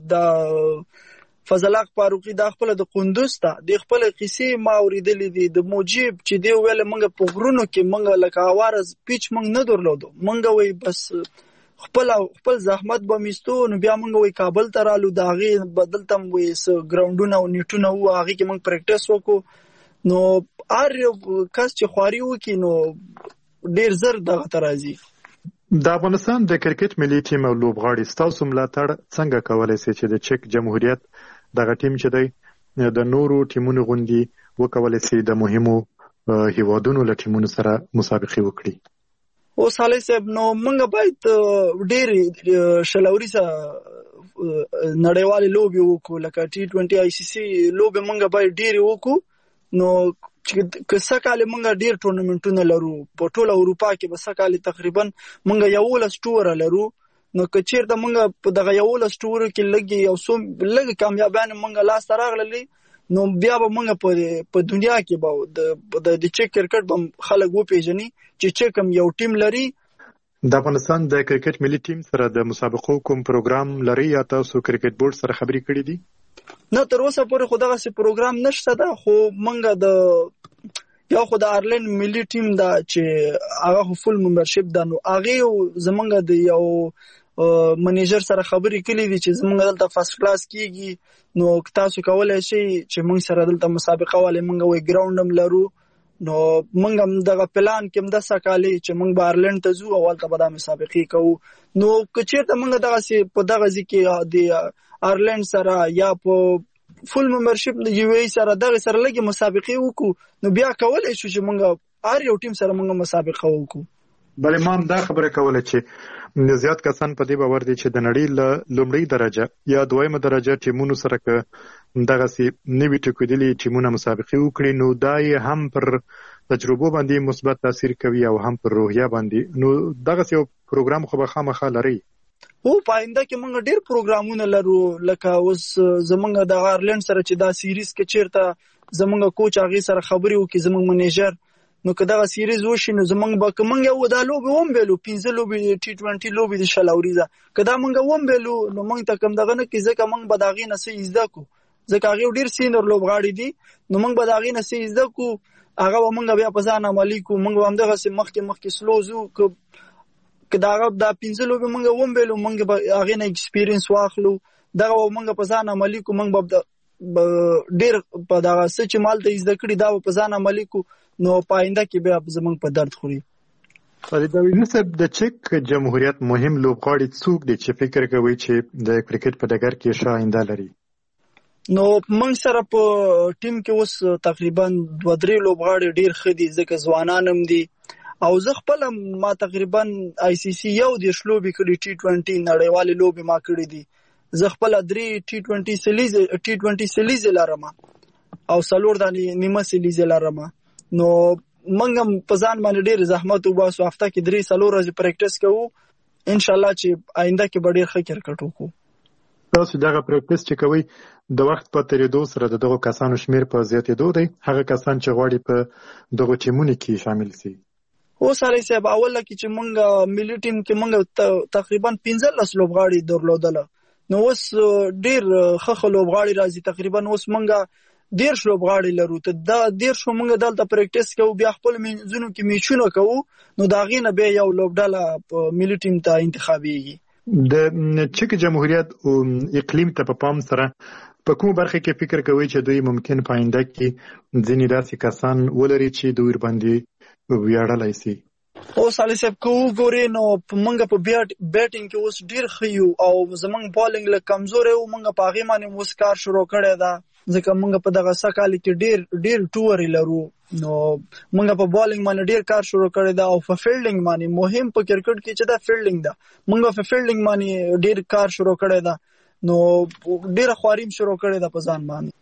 دا فضل حق فاروقي دا خپل د قندوز ته د خپل قصې ما اوریدلې دي، د موجب چې دی ویل موږ په غرونو کې موږ لکه اوارز پیچ موږ نه درلودو، موږ وای بس خپل خپل زحمت به میستو، نو بیا موږ وای کابل ته رالو، د هغې بدلته م وایي څه ګراونډونه او نیټونه وو، هغې کې موږ پریکټس وکړو. نو هر یو کس چې خواري وکړي نو ډېر زر دغه ته راځي. د افغانستان د کرکټ ملي ټیم او لوبغاړي ستاسو ملاتړ څنګه کولی شي چې د چک جمهوریت دغه ټیم چې دی د نورو ټیمونو غوندې وکولی شي د مهمو هیوادونو له ټیمونو سره مسابقې وکړي؟ اوس علي صاحب، نو موږ باید ډېرې شلوريزه نړیوالې لوبې وکړو، لکه ټي ټوینټي آی سی سی لوبې موږ باید ډېرې وکړو. نو که سږکال موږ ډېر ټورنمنټونه لرو، په ټوله اروپا کې به سږکال تقریبا موږ یولس ټوره لرو. نو که چېرته موږ په دغه یولس ټورو کې لږ یو څو لږ کامیابیانې موږ لاسته راغللې، نو بیا به موږ په دنیا کې به د چک کرکټ به خلک وپېژني چې چک هم یو ټیم لري. د افغانستان د کرکټ ملي ټیم سره د مسابقو کوم پروګرام لري یا تاسو کرکټ بورډ سره خبرې کړې دي؟ نه، تر اوسه پورې خو دغسې پروګرام نشته ده، خو موږ د یو خو د آرلند ملي ټیم ده چې هغه خو فل ممبرشپ ده، نو هغې زموږ د یو منیجر سره خبرې کړي دي چې زموږ دلته فرست کلاس کېږي، نو تاسو کولی شئ چې موږ سره دلته مسابقه والې موږ وایي ګراونډ هم لرو. نو موږ هم دغه پلان کې هم داسې کالي چې موږ به آرلند ته ځو او هلته به دا مسابقې کوو. نو که چېرته موږ دغسې په دغه ځای کې د آرلند سره یا په فل ممبرشپ د یو ای سره دغه سره لږې مسابقې وکړو، نو بیا کولی شو چې موږ هر یو ټیم سره موږ مسابقه وکړو. بلې ما هم دا خبره کوله چې زیات کسان په دې باور دي چې د نړۍ له لومړۍ درجه یا دویمه درجه ټیمونو سره که دغسې نوي ټکېدلي ټیمونه مسابقې وکړي، نو دا یې هم پر تجربو باندې مثبت تاثیر کوي او هم پر روحیه باندې. نو دغسې یو پروګرام خو به خامخا لرئ؟ هو، په آینده کې موږ ډېر پروګرامونه لرو، لکه اوس زموږ د آرلند سره چې دا سیریز کې چېرته زموږ کوچ هغې سره خبرې وکړي، زموږ منیجر، نو که دغه سیریز وشي نو زموږ به که موږ یو دا لوبې ومبېلو، پنځه لوبې ټي ټوینټي لوبې د شل اوریزه، که دا موږ ومبېلو نو موږ ته کوم دغه نه کړي، ځکه موږ به د هغې نه څه زده کړو، ځکه هغې ډېر سینر لوبغاړي دي، نو موږ به د هغې نه څه زده کړو، هغه به موږ بیا په ځان عملي کړو، موږ به همدغسې مخکې مخکې سلو ځو. که د هغه دا پنځه لوبې موږ ومبېلو، موږ به هغې نه ایکسپیرینس واخلو، دغه به موږ په ځان عملي کړو، موږ به ډېر په دغه څه چې مالته یې زده کړي دا به په ځان عملي کړو، نو په آینده کې بیا زموږ په درد خوري. فرید صاحب، د چک جمهوریت مهم لوبغاړي څوک دي چې فکر کوي چې د کرکټ په ډګر کې ښه آینده لري؟ نو موږ سره په ټیم کې اوس تقریبا دوه درې لوبغاړي ډېر ښه دي، ځکه ځوانان هم دي، او زه خپله ما تقریبا آی سی سی یو دېرش لوبې کړي، ټي ټوینټي نړیوالې لوبې ما کړي دي، زه خپله درې ټي ټوینټي سلیزې ټي ټوینټي سلیزې لرم او څلور دانې نیمه سلیزې لرم. نو موږ هم په ځان باندې ډېر زحمت وباسو، هفته کې درې څلور ورځې پریکټس کوو، انشاءالله چې آینده کې به ډېر ښه کرکټ وکړو. تاسو دغه پریکټس چې کوئ د وخت په تېرېدو سره د دغو کسانو شمېر په زیاتېدو دی، هغه کسان چې غواړي په دغو ټیمونو کې شامل شي؟ اوس علي صاحب، اوله کې چې موږ ملي ټیم کې موږ تقریبا پنځلس لوبغاړي درلودله، نو اوس ډیر ښه لوبغاړي راځي، تقریبا اوس مونږه ډیر لوبغاړي لرو ته دا ډیر شو مونږ دلته پریکټیس کوو، بیا خپل منځونو کې میچونه کوو، نو دا غینه به یو لوبډاله ملي ټیم ته انتخابيږي. د چک جمهوریت او اقلیم ته په پام سره په کوم برخه کې فکر کوي چې دوی ممکن په آینده کې ځینې داسې کسان ولري چې دوی باندې ویاړلای شي؟ او صالح صاحب کو ګوري نو مونږ په بیټینګ کې اوس ډیر خيو او زمونږ بالینګ له کمزور او مونږ په هغه باندې اوس کار شروع کړی دا، ځکه مونږ په دغه سکهال کې ډیر ډیر ټور لرو، نو مونږ په بالینګ باندې ډیر کار شروع کړی دا، او په فیلډینګ باندې مهم په کرکټ کې چې دا فیلډینګ دا مونږ په فیلډینګ باندې ډیر کار شروع کړی دا، نو ډیر خواریم شروع کړی دا په ځان باندې.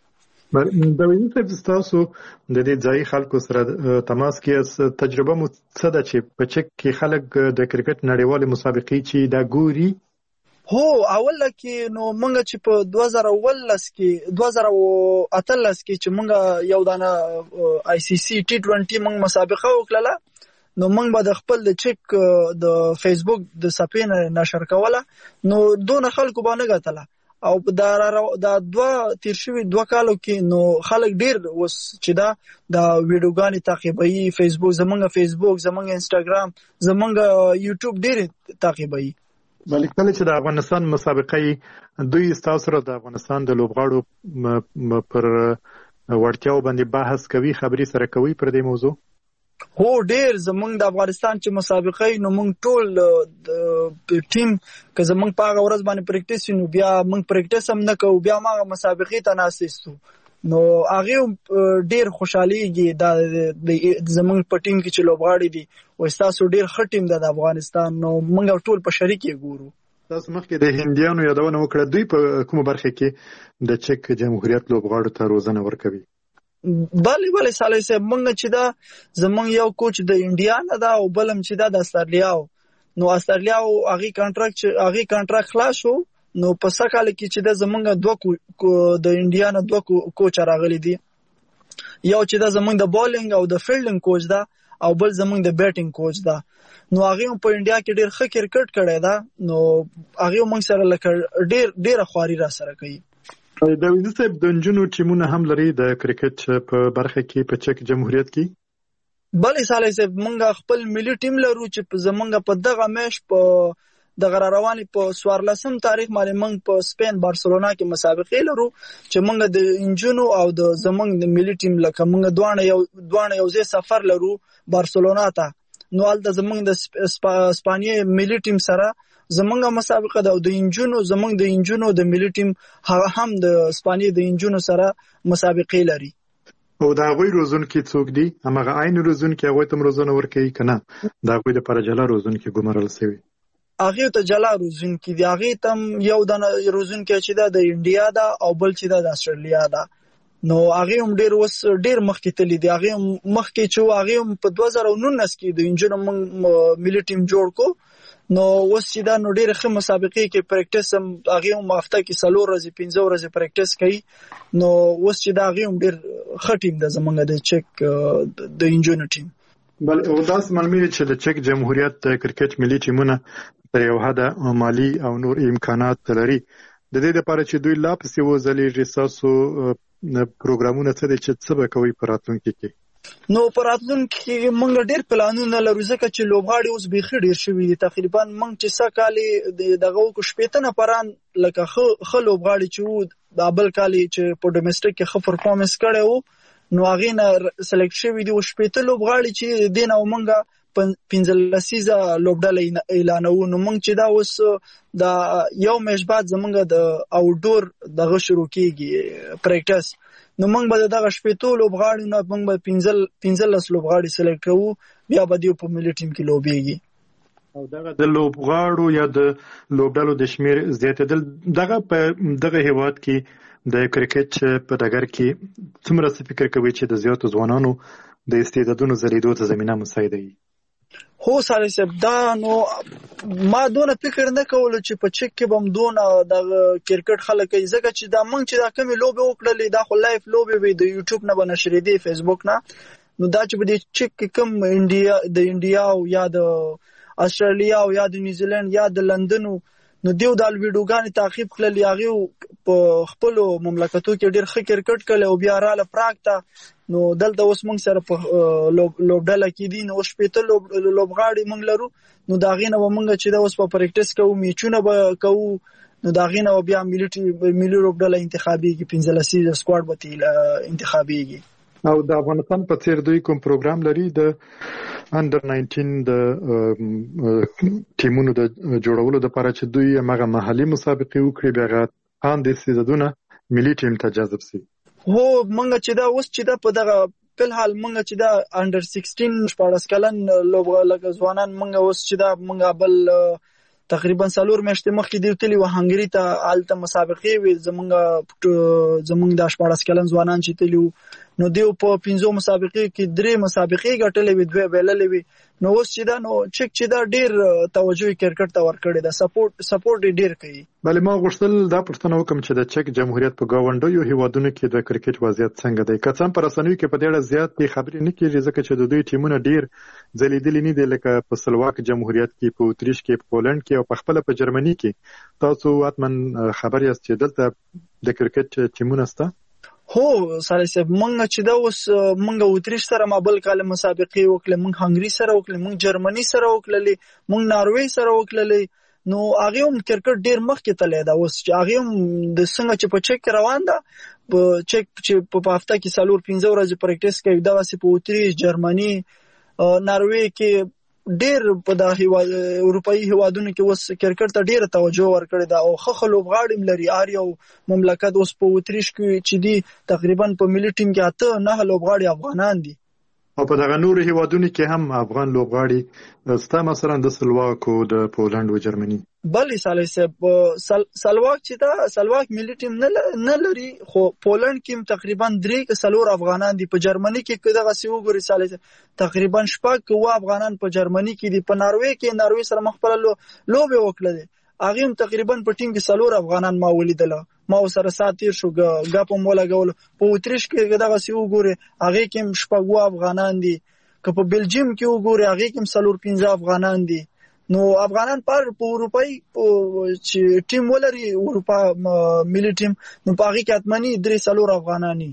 د ویني صاحب تاسو د دې ځای خلکو سره تماس کې تجربه مو څه ده چې په چک کې خلک د کرکټ نړیوالې مسابقې چې دا ګوري؟ هو اول کې نو مونږ چې په دوه زره اوولس کې دوه زره اتلس کې چې مونږ یو دانه آی سی سی ټي ټوئنټي مونږ مسابقه وکړه، نو مونږ به د خپل د چک د فیسبوک د صفحې نه نشر کوله، نو دونه خلکو باندې غتله او دا دا دوه تیر شوی دوه کالو کې نو خلک ډیر وس چې دا د ویډیوګانې تعقیبوي، فیسبوک زمونږ فیسبوک زمونږ انستګرام زمونږ یوټیوب ډیر تعقیبوي. بلکې کله چې د افغانستان مسابقې دوی تاسو سره د افغانستان د لوبغاړو پر وړتیاو باندې بحث کوي، خبري سره کوي پر دې موضوع؟ هو ډیر زمونږ د افغانستان چې مسابقې نو مونږ ټول ټیم که زمونږ په هغه ورځ باندې پریکټیس نو بیا مونږ پریکټیس هم نه کوو، بیا ما مسابقې ته ناسېستو، نو هغه ډیر خوشحاليږي دا زمونږ په ټیم کې چې لوبغاړي دي او تاسو ډیر ښه ټیم د افغانستان، نو مونږ ټول په شریک یې ګورو. تاسو مخکې د هندیانو یادونه وکړه، دوی په کومه برخه کې د چک جمهوریت لوبغاړو ته روزنه ورکوي؟ بله بله صالح صاحب مونږ چې دا زمونږ یو کوچ د انډیا نه دا او بلم چې دا د استرالیا، نو استرالیا هغه کانټراکټ چې هغه کانټراکټ خلاص شو، نو په سکهال کې چې دا زمونږ دوه د انډیا نه دوه کوچ راغلي دي، یو چې دا زمونږ د بالینګ او د فیلډینګ کوچ دا او بل زمونږ د بیټینګ کوچ دا، نو هغه په انډیا کې ډیر ښه کرکټ کړی دا، نو هغه مونږ سره لکه ډیر ډیر خواري را سره کوي. د ویني صاحب د نجونو ټیمونه هم لري د کرکټ په برخه کې په چک جمهوریت کې؟ بلې صالح صاحب مونږ خپل ملي ټیم لرو چې زمونږ په دغه میش په دغه رواني په څوارلسم تاریخ باندې مونږ په سپین بارسلونا کې مسابقې لرو چې مونږ د انجونو او د زمونږ د ملي ټیم لکه مونږ دوه یو دوه یو ځای سفر لرو بارسلونا ته، نو هلته زمونږ د اسپانیا ملي ټیم سره زمونږ مسابقه ده او د انجونو زمونږ د انجونو د ملي ټیم هغه هم د اسپانیا د انجونو سره مسابقې لري. او دا غوي روزونکي څوک دي؟ همغه عین روزونکي هغه تم روزنه ورکوي کنه؟ دا غوي د پرجلا روزونکي ګمرل سوي؟ هغه ته جلا روزونکي دی، هغه تم یو د روزونکي چې دا د انډیا دا او بل چې دا د استرالیا دا، نو هغه هم ډیر وس ډیر مخکې تللی دی، هغه مخکې چې هغه په دوه زره نولس کې د انجونو ملي ټیم جوړ کو، نو اوس چې دا نو ډېر ښه مسابقې کې پریکټیس هم هغه هم هفته کې څلور ورځې پنځه ورځې پریکټیس کوي، نو اوس چې دا هغه هم ډېر ښه ټیم ده زمونږ د چک د انجونو ټیم. بل او داس معلومه چې د چک جمهوریت د کرکټ ملي ټیمونه تر یو حد مالی او نور امکانات لري، د دې لپاره چې دوی لا پسې وځلېږي تاسو پروګرامونه څه دي چې څه به کوي په راتلونکي کې؟ نو پر راتلونکي کې مونږ ډیر پلانونه لرو، ځکه چې لوبغاړي اوس بیخي ډیر شوي دي، تقریبا مونږ چې څه کالي دغه وکړو شپېته نفران لکه ښه لوبغاړي چې وو د بل کالي چې په ډومېسټک کې ښه پرفارمنس کړی وو، نو هغې نه سلیکټ شوي دي، شپېته لوبغاړي چې دې نه مونږ پنځه لسیزه لوبډله اعلانوو، نو مونږ چې دا اوس د یو میاشت بعد زمونږ د آوټډور دغه شروع کېږي پریکټس، نو مونږ به دغه شپېتو لوبغاړو نه مونږ به پنځلس لوبغاړي سلیکټ کوو، بیا به دوی په ملي ټیم کې لوبېږي. او دغه د لوبغاړو یا د لوبډلو د شمیر زیاتېدل دغه په دغه هیواد کې د کرکټ په ډګر کې څومره څه فکر کوي چې د زیاتو ځوانانو د استعدادونو ځلېدو ته زمینه مساعدوي؟ هو صالح صاحب دا نو ما دونه فکر نه کولو چې په چک کې به هم دونه د کرکټ خلک کوي، ځکه چې دا موږ چې دا کمې لوبې وکړلې دا خو لایف لوبې وي د یوټیوب نه به نشرېدې فیسبوک نه، نو دا چې په دې چک کې کوم انډیا د انډیا او یا د استرالیا او یا د نیوزیلند یا د لندن نو دیو د ویډیوګانې تعقیب کړل هغه په خپل مملکتو کې ډیر ښه کرکټ کړل او بیا رااله پراګ ته نو دلته اوس موږ سره په لوبډله کې دي نو شپېته لوبغاړي موږ لرو نو دا غینه و موږ چې دا اوس په پریکټیس کوو میچونه به کوو نو دا غینه و بیا ملي ملي لوبډله انتخابيږي پنځلسي سکواډ به انتخابيږي او د افغانستان په څیر دوی کوم پروګرام لري د انډر ناینټین د ټیمونو د جوړولو لپاره چې دوی هغه محلي مسابقې وکړي بیا غان د سیزدونه ملي ټیم ته جذب شي هو مونږ چې دا اوس چې دا په دغه په حال مونږ چې دا انډر سیکسټین شپږ کلن لوبغاړي ځوانان مونږ اوس چې دا مونږ بل تقریبا څلور میاشتې مخکې دی تلی و هنګری ته آلته مسابقې وي زمونږ زمونږ د شپږ کلن ځوانان چې تلی نو دیو په پنځو مسابقې کې درې مسابقې ګټلې وي دوه بیللې وي نو اوس چې دا نو چک چې دا ډیر توجه کرکټ ته ورکړي دا سپورټ سپورټ ډیر کوي بلې ما غوښتل دا پښتنه وکم چې د چک جمهوریت په گاونډیو هیوادونو کې د کرکټ وضعیت څنګه دی که څنګه پر رسنیو کې په ډېر زیات خبرې نه کیږي ځکه چې د دوی ټیمونه ډیر ځلیدلې نه دي لکه په سلواک جمهوریت کې په اتریش کې په پولند کې او په خپل په جرمني کې تاسو واتمن خبر یاست چې دلته د کرکټ ټیمونه سته هو سره سه مونږ چې دا اوس مونږ اتریش سره ما بل کال مسابقې وکړې مونږ هنګری سره وکړې مونږ جرمني سره وکړلې مونږ ناروې سره وکړلې نو هغه هم کرکټ ډیر مخکې تللی دا اوس چې هغه هم د څنګه چې په چک روان ده په چک چې په هفته کې څلور پنځه ورځې پریکټیس کوي دا واسي په اتریش جرمني ناروې کې ډیر په د هیواد اروپאי هیوادونو کې اوس کرکټ ته ډیره توجه ورکړې ده او خخ لوبغاړي لري اریو مملکت اوس په اتریش کې چې دي تقریبا په ملي ټیم کې اته نه لوبغاړي افغانان دي او په دغه نور هیوادونو کې هم افغان لوبغاړي ستا مثلا د سلواک او د پولند او جرمني بلې سالي سب سلواک چې دا سلواک ملي ټیم نه لري خو پولند کې تقریبا درې سلور افغانان دي په جرمني کې دغه سی وګوري سالي تقریبا شپږ و افغانان په جرمني کې دي په ناروې کې ناروې سره مخبل لوبه وکړه هغه هم تقریبا په ټیم کې سلور افغانان ما ولیدل ما سره ساتیر شو غاپ مولا غول په اتریش کې دغه سی وګوري هغه کې شپږ افغانان دي که په بلجیم کې وګوري هغه کې سلور پنځه افغانان دي نو افغانان پر په اروپאי چې ټیم ولري اروپا ملي ټیم نو په هغه کې اتمنی درې سلور افغانانی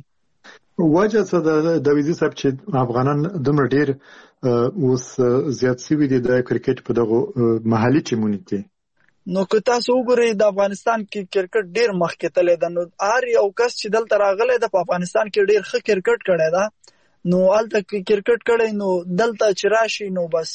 وجه څه د ویزي صاحب چې افغانان دومره ډیر اوس زیات سوي دي د کرکټ په دغه محلي ټیمونو کې نو که تاسو وګورئ د افغانستان کې کرکټ ډیر مخکې تللی ده نو هر یو کس چې دلته راغلی ده په افغانستان کې ډیر ښه کرکټ کړی ده نو هلته کرکټ کړی نو دلته چې راشي نو بس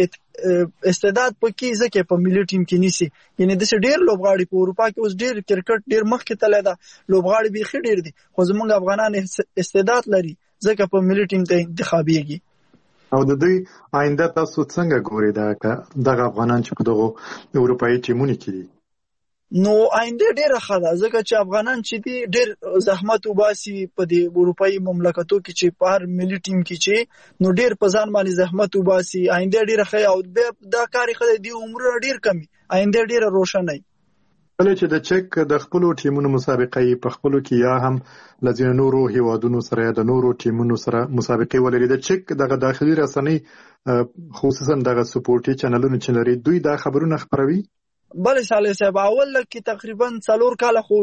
استعداد پکې ځکه په ملي ټیم کې نیسي یعنی داسې ډیر لوبغاړي په اروپا کې اوس ډیر کرکټ ډیر مخکې تللی ده لوبغاړي بیخي ډیر دي خو زموږ افغانان استعداد لري ځکه په ملي ټیم ته انتخابیږي او د دوی آینده تاسو څنګه ګورئ دا دغه افغانان چې په دغه اروپאי ټیمونو کې دي نو آینده ډیره ښه ده ځکه چې افغانان چې دي ډیر زحمت وباسي په دې اروپאי مملکتو کې چې په هر ملي ټیم کې چې نو ډیر په ځان باندې زحمت وباسي آینده ډیره ښه او دا کار ښه دی عمر ډیر کمی آینده ډیره روښانه کله چې د چک د خپل ټیمونو مسابقې په خپل کې یا هم لږ نورو هیوادونو سره د نورو ټیمونو سره مسابقې ولري د چک دغه داخلي رسنۍ خصوصا دغه سپورټي چینلونو چې لري دوی دا خبرونه خبروي بلې سالي صاحب اول کې تقریبا څلور کال خو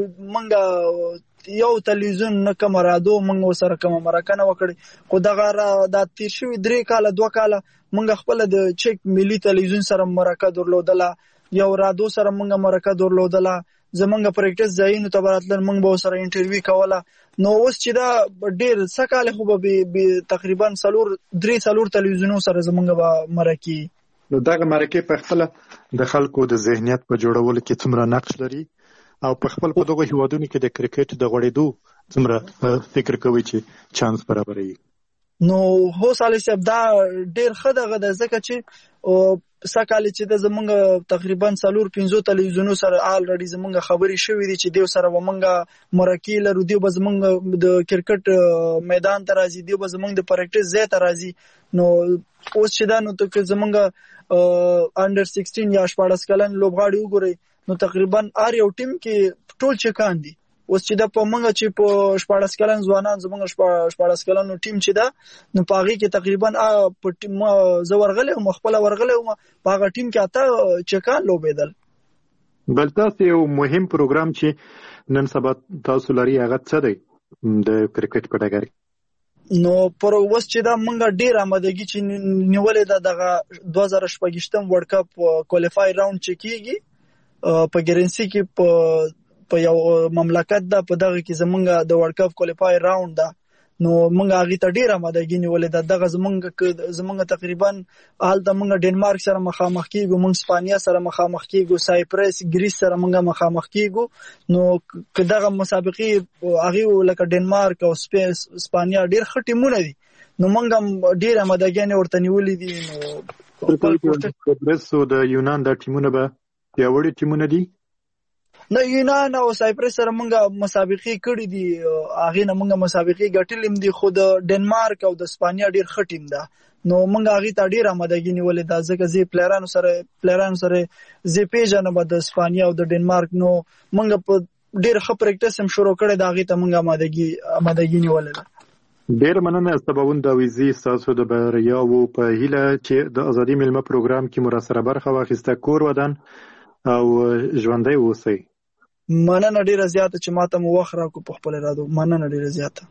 منګه یو تلویزیون نه کمرادو منګه سره کوم مرکه وکړي خو دغه د تیر شوی درې کال دوه کال منګه خپل د چک ملي تلویزیون سره مرکه درلودله یو رادو سره منګه مرکه درلودله زمونږ پریکټیس ځایونو ته براتل منګ به سره انټرویو کوله نو اوس چې دا ډیر سکاله خو به تقریبا سلور درې سلور تلویزیونو سره زمونږ به مرکه نو دغه مرکه په خپل د خلکو د ذهنیت په جوړولو کې څومره نقش لري او په خپل په دغه هیوادونو کې د کرکټ د غوړېدو څومره فکر کوي چې چانس برابري نو هو سالي صاحب دا ډیر ښه دغه د ځکه چې سکاله چې د زمونږ تقریبا سلور پنځو تلویزیونو سره الریډي زمونږ خبري شوې دي چې دیو سره ومنګه مرکه لرو دیو به زمونږ د کرکټ میدان ته راځي دیو به زمونږ د پریکټیس ځای ته راځي نو اوس چې دا نو ته زمونږ انډر سیکسټین یا شپږ کلن لوبغاړي وګورئ نو تقریبا هر یو ټیم کې ټول چکان دي اوس چې دا په منګه چې په شپږ کلن ځوانان زمونږ شپږ کلن ټیم چې دا نو پاغي کې تقریبا په ټیم زو ورغله او مخبل ورغله او پاغه ټیم کې اته چکان لوبېدل بل تاسو یو مهم پروګرام چې نن سبا تاسو لري هغه څه دی د کرکټ په ډګر کې؟ نو پر اوس چې دا مونږ ډیر آمادګي چې نیولې ده دغه دوه زره شپږم ورلد کپ کوالیفای راوند چې کیږي په ګرنسي کې په په یو مملکت ده، په دغه کې زمونږ د ورلد کپ کوالیفای راوند ده، نو مونږ هغه ته ډیر آمادګي نیولې ده. دغه زمونږ زمونږ تقریبا هلته مونږ ډنمارک سره مخامخ کیږو، مونږ اسپانیا سره مخامخ کیږو، سایپرس ګریس سره مونږ مخامخ کیږو. نو که دغه مسابقې هغه لکه ډنمارک او اسپانیا ډیر ښه ټیمونه دي، نو مونږ ډیر آمادګي ورته نیولې دي. نو سایپرس او د یونان د ټیمونه به پیاوړي ټیمونه دي. نه، یونان او سایپرس سره مونږه مسابقې کړې دي، هغه نه مونږه مسابقې ګټلې دي، خو د ډنمارک او د اسپانیا ډیر ښه ټیم ده. نو مونږ هغه ته ډیر آمادګي نیولې ده، ځکه زی پلیرانو سره پلیرانو سره زی پیژنم د اسپانیا او د ډنمارک. نو مونږ په ډیر ښه پریکټیس هم شروع کړی دا، هغه ته مونږه آمادګي آمادګي نیولې ده. ډیر مننه سباوند داویزی تاسو د بریاو په هیله چې د ازادي ملمه پروګرام کې مراسره برخه واخیسته. کور ودان او ژوندۍ اوسئ. مننه ډیره زیاته چې ماته مو وخت راکو په خپل رادو. مننه ډیره زیاته.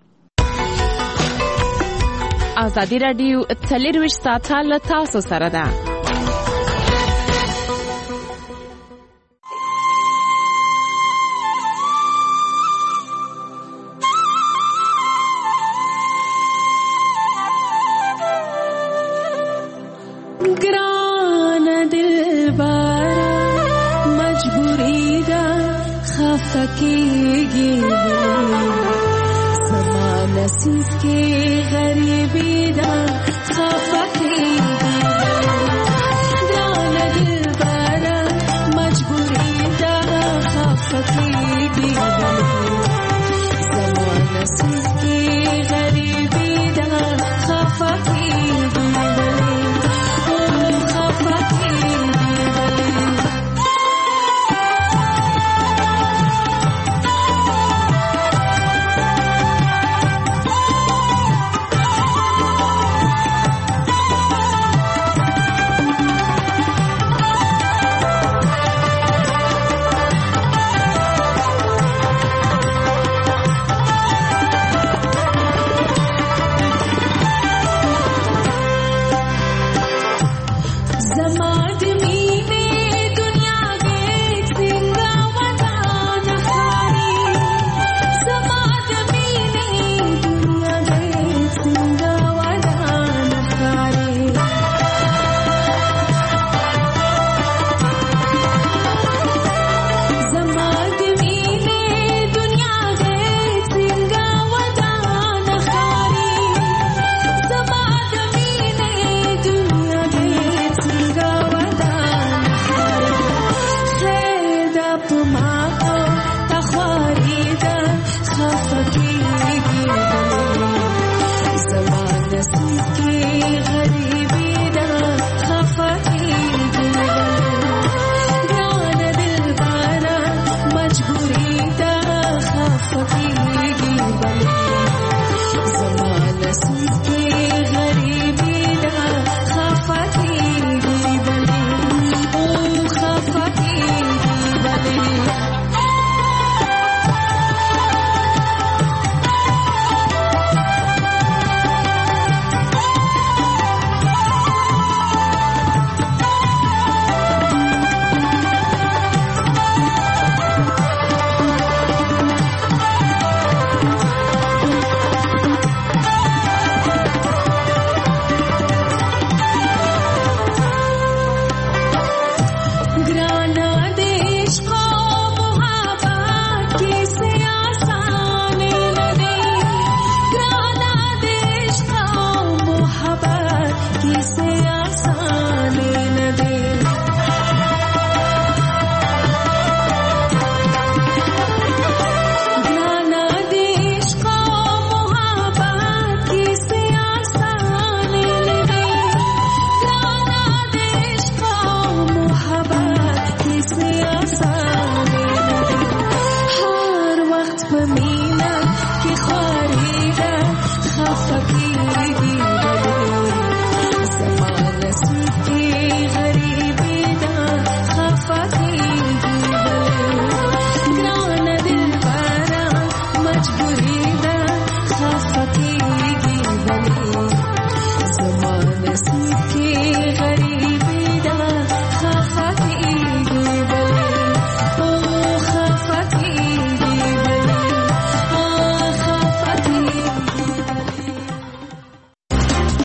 ازادي رادیو څلرویشت ساعته له تاسو سره ده. ګران دلبر مجبوری ده خفکیږي، زما نصیب کې غریبی ده خفکیږي. ګران دلبر مجبوری ده خفکیږي، زما نصیب کې غریبی ده خفکیږي. غریب